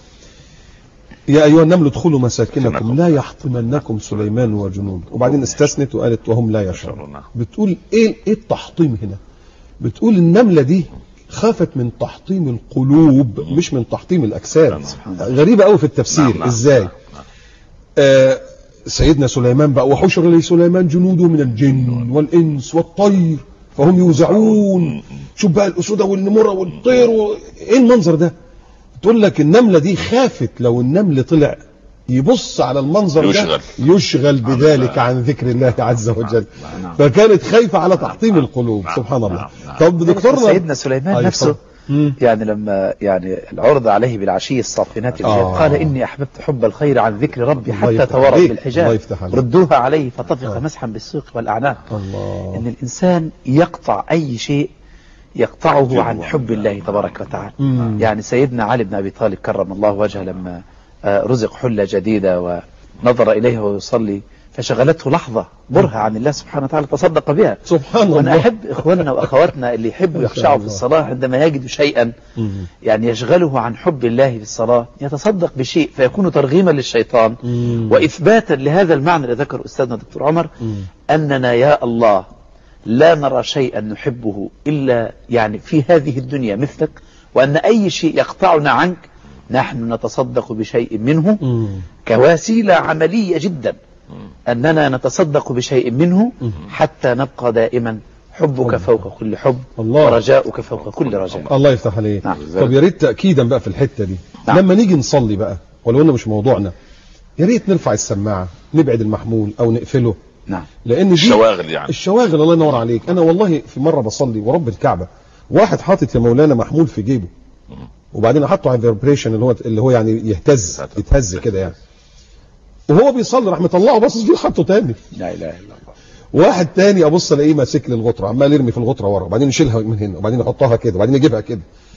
Speaker 2: يا أيها النمل ادخلوا مساكنكم لا يحطمنكم سليمان وجنود. وبعدين استثنت وقالت وهم لا يشعرون. بتقول ايه ايه التحطيم هنا؟ بتقول النملة دي خافت من تحطيم القلوب مش من تحطيم الأجساد. غريبة قوي في التفسير.
Speaker 4: نعم. نعم.
Speaker 2: ازاي؟
Speaker 4: نعم.
Speaker 2: آه سيدنا سليمان بقى وحشر لسليمان جنوده من الجن والإنس والطير فهم يوزعون. شوف بقى الأسودة والنمرة والطير و... ايه المنظر ده؟ تقول لك النملة دي خافت لو النمل طلع يبص على المنظر
Speaker 4: يشغل.
Speaker 2: ده يشغل بذلك عن ذكر الله عز وجل.
Speaker 5: نعم.
Speaker 2: فكانت خايفة على تحطيم القلوب.
Speaker 4: نعم.
Speaker 2: سبحان الله.
Speaker 4: نعم. نعم.
Speaker 2: طب دكتورنا
Speaker 5: سيدنا سليمان
Speaker 2: آه،
Speaker 5: نفسه
Speaker 2: يفضل. مم.
Speaker 5: يعني لما يعني العرض عليه بالعشي الصافنات الجياد
Speaker 2: آه.
Speaker 5: قال إني أحببت حب الخير عن ذكر ربي
Speaker 2: الله
Speaker 5: حتى
Speaker 2: يفتح
Speaker 5: توارت
Speaker 2: عليك.
Speaker 5: بالحجاب
Speaker 2: الله يفتح عليك.
Speaker 5: ردوها عليه فطفق
Speaker 2: آه.
Speaker 5: مسحا بالسوق والأعناق.
Speaker 2: الله.
Speaker 5: إن الإنسان يقطع أي شيء يقطعه عن حب الله تبارك وتعالى.
Speaker 2: مم.
Speaker 5: يعني سيدنا علي بن أبي طالب كرم الله وجهه لما آه، رزق حلة جديدة ونظر إليها ويصلي فشغلته لحظة برهة عن الله سبحانه وتعالى تصدق بها.
Speaker 2: سبحان
Speaker 5: وأنا
Speaker 2: الله.
Speaker 5: أحب إخواننا وأخواتنا اللي يحبوا
Speaker 2: ما شاء
Speaker 5: يخشعوا في
Speaker 2: الله.
Speaker 5: الصلاة عندما يجدوا شيئا
Speaker 2: مم.
Speaker 5: يعني يشغله عن حب الله في الصلاة يتصدق بشيء فيكون ترغيما للشيطان
Speaker 2: مم.
Speaker 5: وإثباتا لهذا المعنى اللي ذكر أستاذنا دكتور عمر
Speaker 2: مم.
Speaker 5: أننا يا الله لا نرى شيئا نحبه إلا يعني في هذه الدنيا مثلك، وأن أي شيء يقطعنا عنك نحن نتصدق بشيء منه
Speaker 2: مم.
Speaker 5: كوسيلة عملية جدا أننا نتصدق بشيء منه حتى نبقى دائما حبك فوق كل حب
Speaker 2: الله.
Speaker 5: ورجاؤك فوق كل رجاء.
Speaker 2: الله يفتح عليك.
Speaker 5: نعم.
Speaker 2: طب يا ريت تأكيدا بقى في الحتة دي.
Speaker 5: نعم.
Speaker 2: لما نيجي نصلي بقى ولو انه مش موضوعنا يا ريت نرفع السماعة نبعد المحمول او نقفله.
Speaker 5: نعم.
Speaker 2: لان دي
Speaker 4: الشواغل يعني.
Speaker 2: الشواغل. الله ينور عليك. انا والله في مرة بصلي ورب الكعبة واحد حاطط يا مولانا محمول في جيبه وبعدين احطه على الفيبريشن اللي هو اللي هو يعني يهتز يتهز كده يعني، وهو بيصلي راح مطلعه باصص فيه حطه تاني.
Speaker 5: لا إله إلا الله.
Speaker 2: واحد تاني ابص الاقيه ماسك لي الغطره عمال يرمي في الغطره ورا وبعدين يشيلها من هنا وبعدين يحطها كده وبعدين يجيبها كده.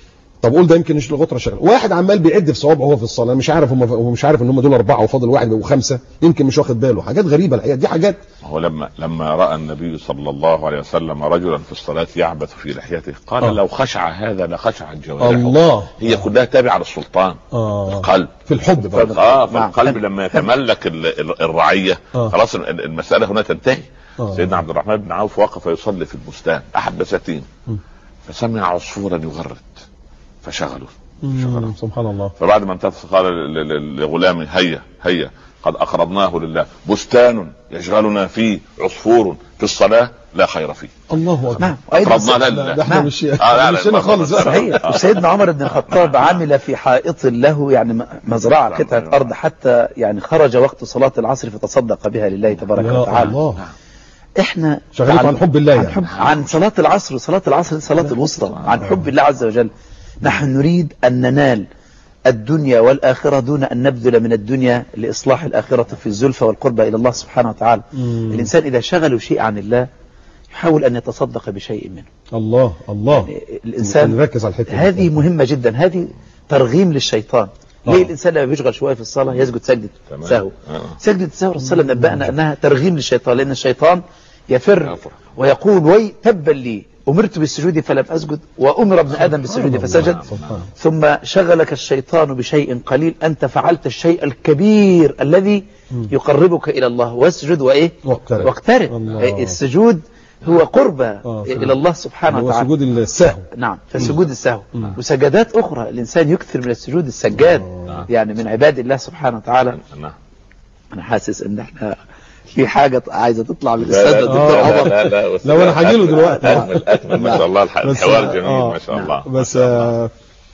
Speaker 2: طب قول ده يمكن مش الغطره شغاله. واحد عمال بيعد في صوابعه وهو في الصلاه، مش عارف هم هو مش عارف ان هم دول اربعه وفاضل واحد بيبقوا خمسه، يمكن مش واخد باله. حاجات غريبه الحقيقه دي. حاجات
Speaker 4: هو لما لما راى النبي صلى الله عليه وسلم رجلا في الصلاه يعبث في لحيته قال
Speaker 2: آه.
Speaker 4: لو خشع هذا لخشع الجوارح.
Speaker 2: الله.
Speaker 4: هي كلها تابعه للسلطان.
Speaker 2: آه.
Speaker 4: القلب
Speaker 2: في الحب
Speaker 4: ف... اه فالقلب لما يتملك ال... ال... الرعيه
Speaker 2: آه.
Speaker 4: خلاص المساله هنا تنتهي.
Speaker 2: آه.
Speaker 4: سيدنا عبد الرحمن بن عوف وقف يصلي في البستان احد بساتين فسمع عصفورا يغرد فشغله شغله
Speaker 2: سبحان الله.
Speaker 4: فبعد ما انتهى قال لغلامه هيا هيا قد اقرضناه لله بستان يشغلنا فيه عصفور في الصلاه لا خير فيه.
Speaker 2: الله اكبر.
Speaker 5: نعم.
Speaker 2: لا
Speaker 4: اقرضنا
Speaker 2: ده
Speaker 4: لله.
Speaker 2: احنا مش
Speaker 4: آه
Speaker 2: مش هنا خالص.
Speaker 5: صحيح. سيدنا عمر بن الخطاب عمل في حائط له يعني مزرعه قطعه ارض حتى يعني خرج وقت صلاه العصر فتصدق بها لله تبارك وتعالى.
Speaker 2: الله.
Speaker 5: احنا
Speaker 2: شغالين عن حب الله يعني.
Speaker 5: عن, حب عن صلاة العصر وصلاة العصر صلاة الوسطى عن حب الله عز وجل. نحن نريد أن ننال الدنيا والآخرة دون أن نبذل من الدنيا لإصلاح الآخرة في الزلفى والقربة إلى الله سبحانه وتعالى.
Speaker 2: مم.
Speaker 5: الإنسان إذا شغله شيء عن الله يحاول أن يتصدق بشيء منه.
Speaker 2: الله الله.
Speaker 5: يعني الإنسان
Speaker 2: نركز على الحتة
Speaker 5: هذه مهمة جدا. هذه ترغيم للشيطان.
Speaker 2: آه.
Speaker 5: ليه الإنسان لما بيشغل شوية في الصلاة يسجد سجدة سهو. سجدة السهو الرسول صلى الله عليه وسلم نبأنا أنها ترغيم للشيطان، لأن الشيطان يفر ويقول وي تبا لي أمرت بالسجود فلم أسجد وأمر ابن آدم بالسجود فسجد. ثم شغلك الشيطان بشيء قليل أنت فعلت الشيء الكبير الذي يقربك إلى الله واسجد وإيه
Speaker 2: واقترب.
Speaker 5: واقترب. السجود هو قربة
Speaker 2: آه.
Speaker 5: إلى الله سبحانه
Speaker 2: هو
Speaker 5: وتعالى.
Speaker 2: سجود السهو.
Speaker 5: نعم. فسجود السهو وسجدات أخرى الإنسان يكثر من السجود السجاد يعني من عباد الله سبحانه وتعالى. أنا حاسس إن إحنا في حاجة عايزة تطلع من الأستاذ الدكتور عمر.
Speaker 4: لا لا لا
Speaker 2: لو أنا هجيله دلوقتي.
Speaker 4: أكمل أكمل ما شاء الله الحوار جميل ما شاء الله.
Speaker 2: بس آه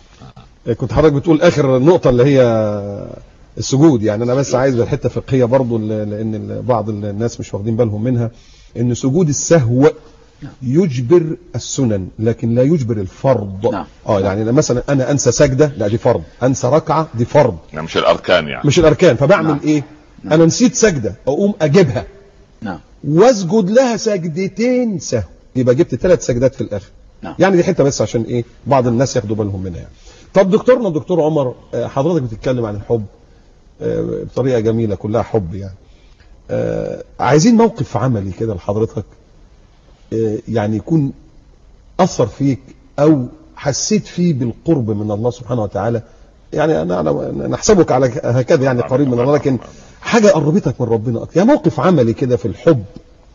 Speaker 2: كنت حضرتك بتقول آخر نقطة اللي هي السجود. يعني أنا بس عايز الحتة فقهية برضو لأن بعض الناس مش واخدين بالهم منها إن سجود السهو يجبر السنن لكن لا يجبر الفرض.
Speaker 5: نعم.
Speaker 2: اه يعني مثلا انا انسى سجده لا دي فرض، انسى ركعه دي فرض.
Speaker 4: نعم مش الاركان يعني.
Speaker 2: مش الاركان. فبعمل
Speaker 5: نعم.
Speaker 2: ايه؟
Speaker 5: نعم.
Speaker 2: انا نسيت سجده اقوم اجيبها
Speaker 5: نعم
Speaker 2: واسجد لها سجدتين سهو يبقى جبت ثلاث سجدات في الاخر.
Speaker 5: نعم.
Speaker 2: يعني دي حته بس عشان ايه بعض الناس ياخدوا بالهم منها يعني. طب دكتورنا دكتور عمر حضرتك بتتكلم عن الحب بطريقه جميله كلها حب يعني. عايزين موقف عملي كده لحضرتك يعني يكون أثر فيك أو حسيت فيه بالقرب من الله سبحانه وتعالى. يعني أنا أنا نحسبك على هكذا يعني قريب من الله لكن حاجة قربتك من ربنا أكتر. يا موقف عملي كده في الحب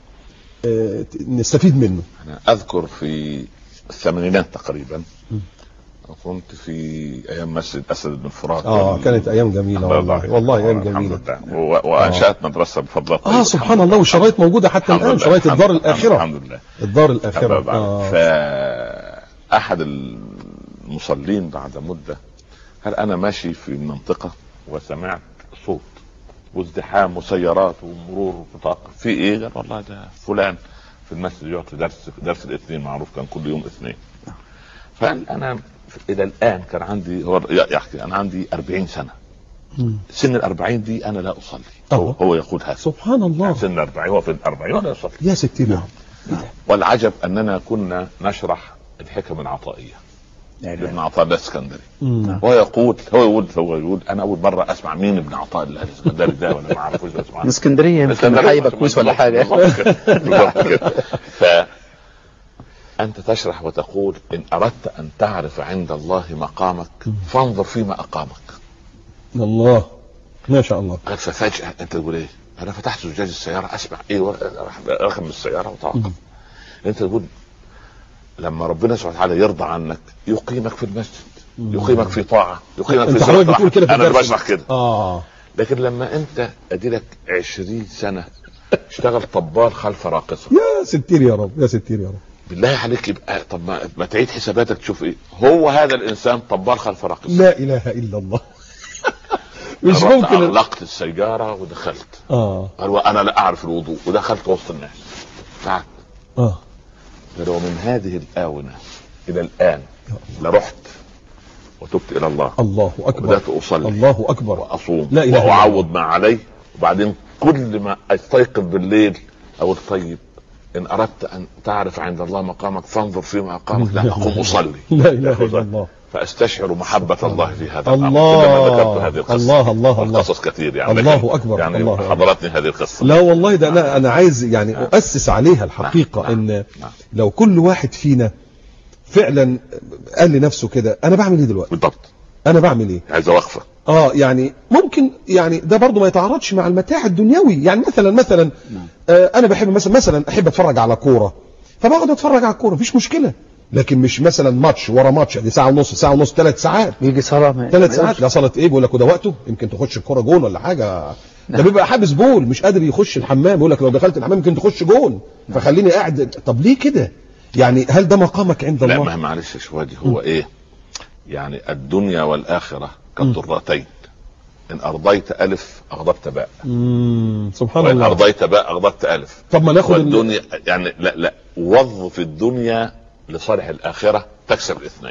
Speaker 2: نستفيد منه.
Speaker 4: أنا أذكر في الثمانينات تقريبا كنت في أيام مسجد أسد بن فرات.
Speaker 2: آه كانت أيام جميلة والله والله أيام جميلة.
Speaker 4: وأنشأت مدرسة بفضل الله.
Speaker 2: آه سبحان الله والشرايط موجودة حتى الآن شرايط الدار الآخرة.
Speaker 4: الحمد لله.
Speaker 2: الدار الآخرة.
Speaker 4: آه. فأحد المصلين بعد مدة هل أنا ماشي في منطقة وسمعت صوت وازدحام وسيارات ومرور متوقف في إيه؟ قال والله ده فلان في المسجد يعطي درس درس الاثنين معروف كان كل يوم اثنين. فقال أنا إلى الآن كان عندي هو يحكي أنا عندي أربعين سنة. سن الأربعين دي أنا لا أصلي. هو, هو يقول هذا.
Speaker 2: سبحان الله.
Speaker 4: يعني سن الأربعين هو في الأربعين ولا يصلي.
Speaker 2: يا ستي نعم.
Speaker 4: والعجب أننا كنا نشرح الحكم العطائية ابن عطاء الاسكندري وهو يقول هو يقول هو يقول أنا أول مرة أسمع مين ابن عطاء الاسكندري ده ولا ما أعرفوش اسمه.
Speaker 5: من اسكندرية يمكن حي بكوس ولا حاجة.
Speaker 4: ف أنت تشرح وتقول إن أردت أن تعرف عند الله مقامك فانظر فيما أقامك.
Speaker 2: الله ما شاء الله.
Speaker 4: قال ففجأة أنت تقول إيه؟ أنا فتحت زجاج السيارة أسمع إيه رقم السيارة وتوقف. أنت تقول لما ربنا سبحانه وتعالى يرضى عنك يقيمك في المسجد يقيمك في طاعة يقيمك في صلاة. أنا بشرح كده.
Speaker 2: آه.
Speaker 4: لكن لما أنت أديلك عشرين سنة اشتغل طبال خلف راقصة.
Speaker 2: يا ستير يا رب يا ستير يا رب.
Speaker 4: بالله عليك يبقى طب ما, ما تعيد حساباتك تشوف ايه هو هذا الانسان طبال خلف راقص.
Speaker 2: لا اله الا الله. مش ممكن.
Speaker 4: اغلقت السياره ودخلت.
Speaker 2: اه
Speaker 4: قال وانا لا اعرف الوضوء ودخلت وسط الناس. تعال.
Speaker 2: اه
Speaker 4: لو من هذه الاونه الى الان لرحت وتبت الى الله.
Speaker 2: الله اكبر.
Speaker 4: وبدات اصلي.
Speaker 2: الله اكبر.
Speaker 4: واصوم
Speaker 2: لا إله
Speaker 4: واعوض ما علي وبعدين كل ما استيقظ بالليل اقول طيب إن أردت أن تعرف عند الله مقامك فانظر فيما أقامك لا أقوم أصلي.
Speaker 2: لا إله إلا الله.
Speaker 4: فاستشعر محبة الله في هذا
Speaker 2: الله
Speaker 4: الامر. ذكرت هذه القصة.
Speaker 2: الله الله الله
Speaker 4: قصص كثير يعني،
Speaker 2: الله اكبر.
Speaker 4: يعني
Speaker 2: الله
Speaker 4: حضرتني هذه القصة.
Speaker 2: لا والله ده انا انا عايز يعني اؤسس عليها الحقيقة.
Speaker 4: نعم.
Speaker 2: ان
Speaker 4: نعم.
Speaker 2: لو كل واحد فينا فعلا قال لنفسه كده انا بعمل ايه دلوقتي،
Speaker 4: بالضبط
Speaker 2: انا بعمل ايه،
Speaker 4: عايز وقفة.
Speaker 2: اه يعني ممكن يعني ده برضو ما يتعارضش مع المتاع الدنيوي. يعني مثلا مثلا آه انا بحب مثلا مثلا احب اتفرج على كوره، فبقعد اتفرج على الكوره مفيش مشكله، لكن مش مثلا ماتش ورا ماتش دي ساعه ونص ساعه ونص ثلاث ساعات
Speaker 5: بيجي صلاه
Speaker 2: ثلاث ساعات. لا صلاه ايه، بيقول لك ده وقته يمكن تخش الكوره جون ولا حاجه. ده بيبقى حابس بول مش قادر يخش الحمام، يقول لك لو دخلت الحمام يمكن تخش جون، فخليني قاعد. طب ليه كده يعني؟ هل ده مقامك عند الله؟
Speaker 4: لا ما معلش يا شوادي، هو م. ايه يعني الدنيا والاخره كالضرتين، ان ارضيت الف اغضبت باء.
Speaker 2: امم سبحان
Speaker 4: وإن
Speaker 2: الله.
Speaker 4: ان ارضيت باء اغضبت الف.
Speaker 2: طب ما ناخد
Speaker 4: الدنيا يعني لا لا وظف الدنيا لصالح الاخره تكسب الاثنين.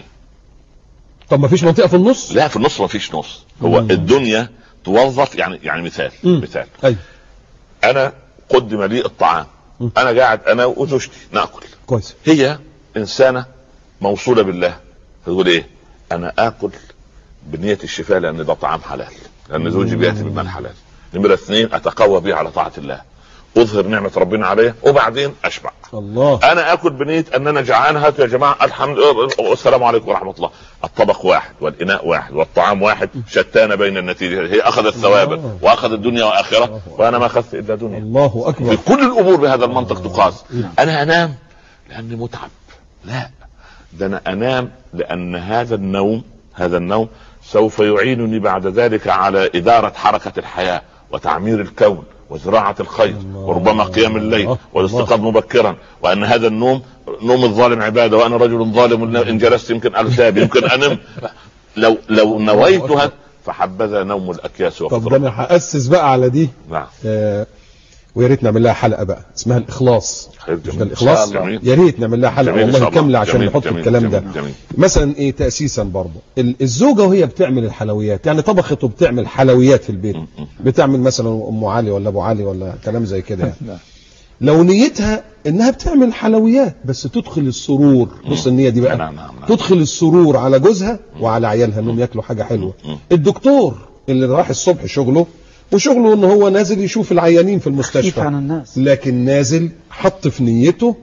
Speaker 2: طب ما فيش منطقه في النص؟
Speaker 4: لا في النص ما فيش نص. هو مم. الدنيا توظف يعني يعني مثال مم. مثال
Speaker 2: أي.
Speaker 4: انا قدم لي الطعام، مم. انا قاعد انا وزوجتي ناكل
Speaker 2: كويس،
Speaker 4: هي انسانه موصوله بالله، تقول ايه انا اكل بنيه الشفاء لان ده طعام حلال، لان زوجي بياتي بالمال حلال. نمرة اثنين اتقوى به على طاعه الله، اظهر نعمه ربنا عليا وبعدين اشبع.
Speaker 2: الله.
Speaker 4: انا اكل بنيه ان انا جعان، هاتوا يا جماعه الحمد لله والسلام عليكم ورحمه الله. الطبق واحد والاناء واحد والطعام واحد، شتان بين النتيجه. هي اخذت ثوابا واخذت الدنيا واخره، وانا ما اخذت الا دنيا.
Speaker 2: الله اكبر.
Speaker 4: في كل الامور بهذا المنطق تقاس. انا انام لاني متعب، لا ده انا انام لان هذا النوم هذا النوم سوف يعينني بعد ذلك على اداره حركه الحياه وتعمير الكون وزراعة الخير وربما قيام الليل والاستيقاظ مبكرا، وأن هذا النوم نوم الظالم عبادة، وأنا رجل ظالم إن جلست يمكن أرتاب يمكن أنم. لو لو نويتها فحبذا نوم الأكياس.
Speaker 2: طب ده أنا هأسس بقى على دي.
Speaker 4: نعم.
Speaker 2: آه ويا ريت نعمل لها حلقة بقى اسمها الإخلاص. الإخلاص يا ريت نعمل لها حلقة والله كاملة عشان جميل. نحط جميل. الكلام ده. جميل. مثلا إيه تأسيسا برضه الزوجة وهي بتعمل الحلويات، يعني طبخت وبتعمل حلويات في البيت، بتعمل مثلا أم علي ولا أبو علي ولا كلام زي كده يعني. لو نيتها انها بتعمل حلويات بس تدخل السرور، بص النية دي بقى، تدخل السرور على جوزها وعلى عيالها انهم ياكلوا حاجة حلوة. الدكتور اللي راح الصبح شغله وشغله ان هو نازل يشوف العيانين في المستشفى
Speaker 5: عن الناس،
Speaker 2: لكن نازل حط في نيته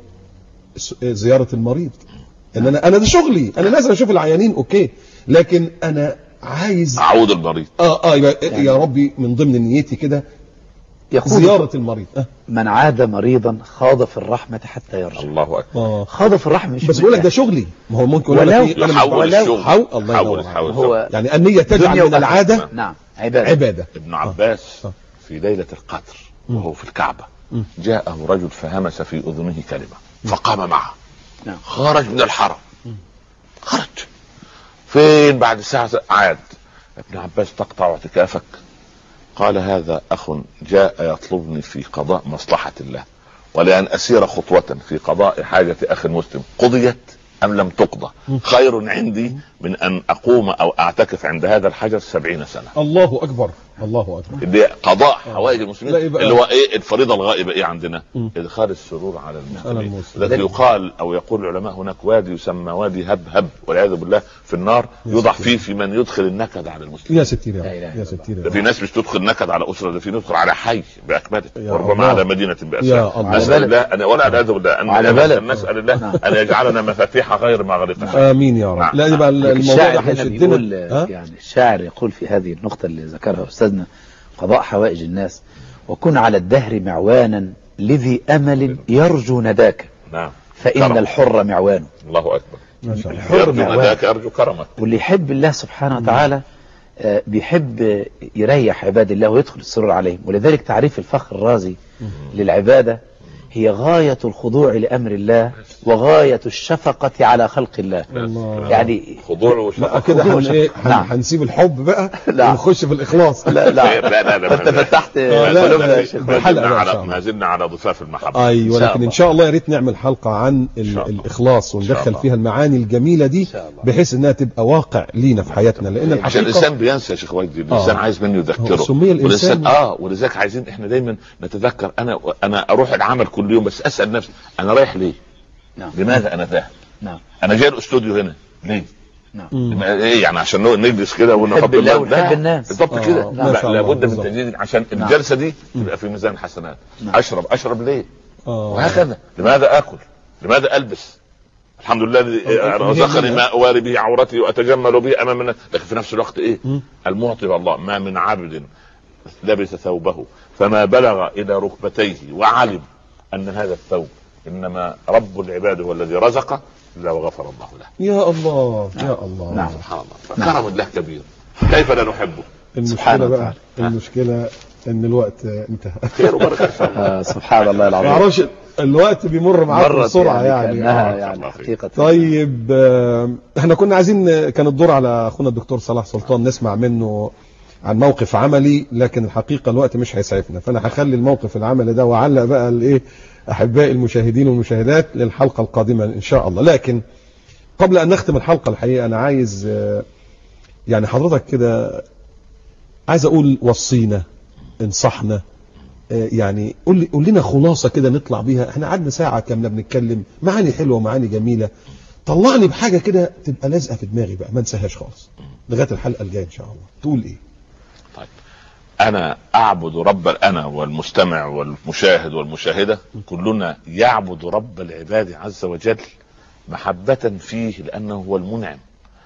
Speaker 2: زيارة المريض. ان انا انا ده شغلي، انا نازل اشوف العيانين اوكي، لكن انا عايز
Speaker 4: اعود المريض.
Speaker 2: اه اه يعني يا ربي من ضمن نيتي كده زيارة المريض. أه.
Speaker 5: من عاد مريضا خاض في الرحمة حتى يرجع.
Speaker 4: الله اكبر.
Speaker 2: آه.
Speaker 5: خاض في الرحمة مش
Speaker 2: بس بقول لك ده شغلي، ما هو ممكن يقول لك
Speaker 4: ايه انا حول الشغل
Speaker 2: حول الله
Speaker 4: حول حول
Speaker 2: هو يعني النية تجعل من العادة.
Speaker 5: نعم عبادة.
Speaker 2: عبادة.
Speaker 4: ابن عباس آه. في ليلة القدر وهو في الكعبة جاءه رجل فهمس في اذنه كلمة فقام معه. نعم. خرج من الحرم، خرج فين بعد ساعة عاد. ابن عباس تقطع اعتكافك؟ قال هذا أخ جاء يطلبني في قضاء مصلحة الله، ولأن أسير خطوة في قضاء حاجة أخ مسلم قضيت أم لم تقضى خير عندي من أن أقوم أو أعتكف عند هذا الحجر سبعين سنة.
Speaker 2: الله أكبر. الله أكبر.
Speaker 4: اللي قضاء حوائج المسلمين اللي هو إيه الفريضة الغائبة إيه عندنا؟ م. إدخال السرور على المسلمين. الذي يقال أو يقول العلماء هناك وادي يسمى وادي هب هب والعياذ بالله في النار يوضع فيه في من يدخل النكد على المسلمين.
Speaker 2: يا ستير يا يا ستير.
Speaker 4: ده في ناس مش تدخل نكد على أسرة، ده في ندخل على حي بأكمله وربما على مدينة بأسرة. نسأل الله أن ولا العياذ بالله أن نسأل الله أن يجعلنا مفاتيح غير مغلقة.
Speaker 2: آمين يا رب. لا يبقى الموضوع ده هيشدنا.
Speaker 5: يعني الشاعر يقول في هذه النقطة اللي ذكرها أستاذنا قضاء حوائج الناس، وكن على الدهر معوانا لذي أمل يرجو نداك.
Speaker 4: نعم.
Speaker 5: فإن كرم. الحر معوان.
Speaker 4: الله أكبر.
Speaker 5: الحر
Speaker 4: يرجو
Speaker 5: معوان.
Speaker 4: نداك يرجو كرمك.
Speaker 5: واللي يحب الله سبحانه وتعالى آه بيحب يريح عباد الله ويدخل السرور عليهم. ولذلك تعريف الفخر الرازي للعبادة هي غاية الخضوع لأمر الله وغاية الشفقة على خلق الله.
Speaker 2: الله.
Speaker 5: يعني
Speaker 2: خضوع وشفقة كده هن ايه نعم. هنسيب الحب بقى ونخش في الإخلاص.
Speaker 5: لا لا لا لا انت فتحت
Speaker 4: قلوبنا. ما زلنا على ضفاف المحبة.
Speaker 2: ايوه لكن ان شاء الله يا ريت نعمل حلقة عن الإخلاص وندخل فيها المعاني الجميلة دي بحيث انها تبقى واقع لينا في حياتنا، لان
Speaker 4: عشان الانسان بينسى يا شيخ وجدي، الانسان عايز منه يذكره.
Speaker 2: سمي الانسان
Speaker 4: اه ولذلك عايزين احنا دايما نتذكر. انا انا اروح العمل كل يوم بس اسال نفسي انا رايح ليه؟
Speaker 5: نعم.
Speaker 4: لماذا انا ذاهب؟
Speaker 5: نعم.
Speaker 4: انا جاي الاستوديو هنا ليه؟
Speaker 5: نعم.
Speaker 4: ايه يعني عشان نجلس كده
Speaker 5: ونحب الله ونحب الناس
Speaker 4: بالضبط كده؟ لا لابد من تجديد عشان
Speaker 5: نعم.
Speaker 4: الجلسه دي تبقى في ميزان حسنات.
Speaker 5: نعم.
Speaker 4: اشرب اشرب ليه؟
Speaker 2: آه.
Speaker 4: وهكذا. لماذا اكل؟ لماذا البس؟ الحمد لله الذي رزقني ما اواري به عورتي واتجمل به امام الناس، لكن في نفس الوقت ايه؟ المعطي الله. ما من عبد لبس ثوبه فما بلغ الى ركبتيه وعلم ان هذا الثوب انما رب العباد هو الذي رزقه الا وغفر الله له.
Speaker 2: يا الله يا الله.
Speaker 5: نعم.
Speaker 4: سبحان الله. كرم الله كبير، كيف لا نحبه؟
Speaker 2: المشكله بقى المشكله ان الوقت انتهى.
Speaker 4: خير وبركه ان شاء الله.
Speaker 5: سبحان الله العظيم.
Speaker 2: ما اعرفش الوقت بيمر معاك بسرعه يعني,
Speaker 5: يعني, يعني حقيقه.
Speaker 2: طيب احنا كنا عايزين، كان الدور على اخونا الدكتور صلاح سلطان نسمع منه عن موقف عملي، لكن الحقيقه الوقت مش هيسعفنا، فانا هخلي الموقف العملي ده واعلق بقى الايه احبائي المشاهدين والمشاهدات للحلقه القادمه ان شاء الله. لكن قبل ان نختم الحلقه الحقيقه انا عايز يعني حضرتك كده عايز اقول وصينا، انصحنا، يعني قول لي قول لنا خلاصه كده نطلع بيها. احنا قعدنا ساعه كامله بنتكلم، معاني حلوه ومعاني جميله، طلعني بحاجه كده تبقى لازقه في دماغي بقى ما انساهاش خالص لغايه الحلقه الجايه ان شاء الله. تقول ايه؟
Speaker 4: طيب انا اعبد رب، انا والمستمع والمشاهد والمشاهده كلنا يعبد رب العباد عز وجل محبه فيه، لانه هو المنعم.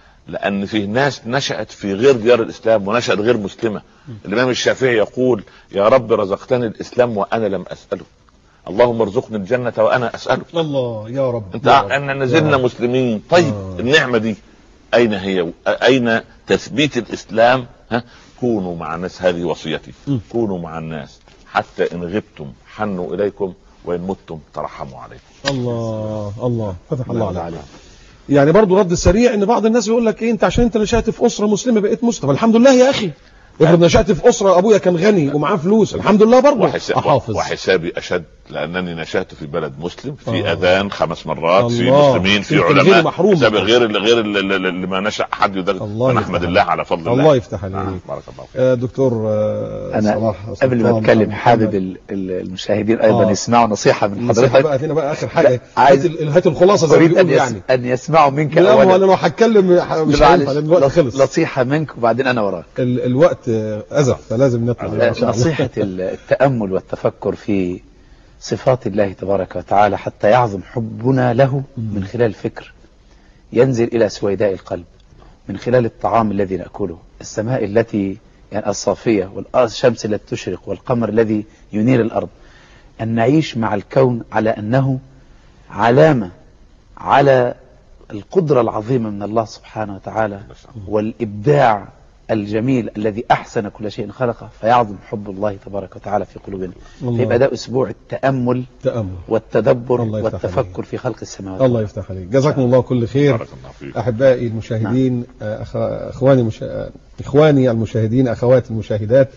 Speaker 4: لان فيه ناس نشأت في غير ديار الاسلام ونشأت غير مسلمه. الامام الشافعي يقول يا رب رزقتني الاسلام وانا لم اساله، اللهم ارزقني الجنه وانا اساله.
Speaker 2: الله يا رب.
Speaker 4: انت ان نزلنا مسلمين. طيب آه. النعمه دي اين هي؟ اين تثبيت الاسلام؟ ها، كونوا مع الناس، هذه وصيتي. م. كونوا مع الناس حتى ان غبتم حنوا اليكم وان متم ترحموا عليكم.
Speaker 2: الله الله فتح الله عليك. يعني برضو رد سريع ان بعض الناس يقول لك ايه انت عشان انت نشأت في اسره مسلمه بقيت مسلم. الحمد لله يا اخي، افرض نشأت في اسره ابويا كان غني ومعاه فلوس، الحمد لله برضو
Speaker 4: احافظ. وحسابي اشد لانني نشأت في بلد مسلم، في آه. اذان خمس مرات، في مسلمين، في علماء. حسابي غير اللي غير اللي ما نشأ حد يدرس. ونحمد الله على فضل الله.
Speaker 2: الله يفتح عليك.
Speaker 4: آه. بارك الله فيك.
Speaker 2: آه دكتور آه
Speaker 5: انا صلاح قبل ما اتكلم حابب المشاهدين ايضا آه. يسمعوا نصيحه من حضرتك
Speaker 2: بقى. هنا بقى اخر حاجه، هات الخلاصه زي ما بيقولوا يعني
Speaker 5: ان يسمعوا منك
Speaker 2: اولا. لا انا لو هتكلم مش هينفع لان الوقت خلص.
Speaker 5: نصيحه منك وبعدين انا وراك.
Speaker 2: الوقت ازف فلازم نطلع.
Speaker 5: نصيحه التامل والتفكر في صفات الله تبارك وتعالى حتى يعظم حبنا له من خلال الفكر ينزل إلى سويداء القلب، من خلال الطعام الذي نأكله، السماء التي يعني الصافية، والشمس التي تشرق، والقمر الذي ينير الأرض. أن نعيش مع الكون على أنه علامة على القدرة العظيمة من الله سبحانه وتعالى والإبداع الجميل الذي أحسن كل شيء خلقه، فيعظم حب الله تبارك وتعالى في قلوبنا. فيبقى ده أسبوع التأمل
Speaker 2: تأمل
Speaker 5: والتدبر والتفكر عليك. في خلق السماوات.
Speaker 2: الله يفتح عليك. جزاكم الله كل خير. أحبائي المشاهدين، نعم. أخواني مش... إخواني المشاهدين، أخواتي المشاهدات،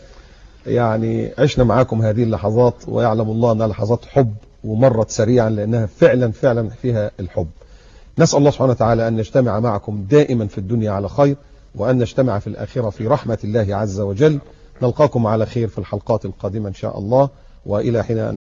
Speaker 2: يعني عشنا معاكم هذه اللحظات ويعلم الله أنها لحظات حب ومرت سريعا لأنها فعلا فعلا فيها الحب. نسأل الله سبحانه وتعالى أن نجتمع معكم دائما في الدنيا على خير، وأن نجتمع في الآخرة في رحمة الله عز وجل. نلقاكم على خير في الحلقات القادمة إن شاء الله، وإلى حين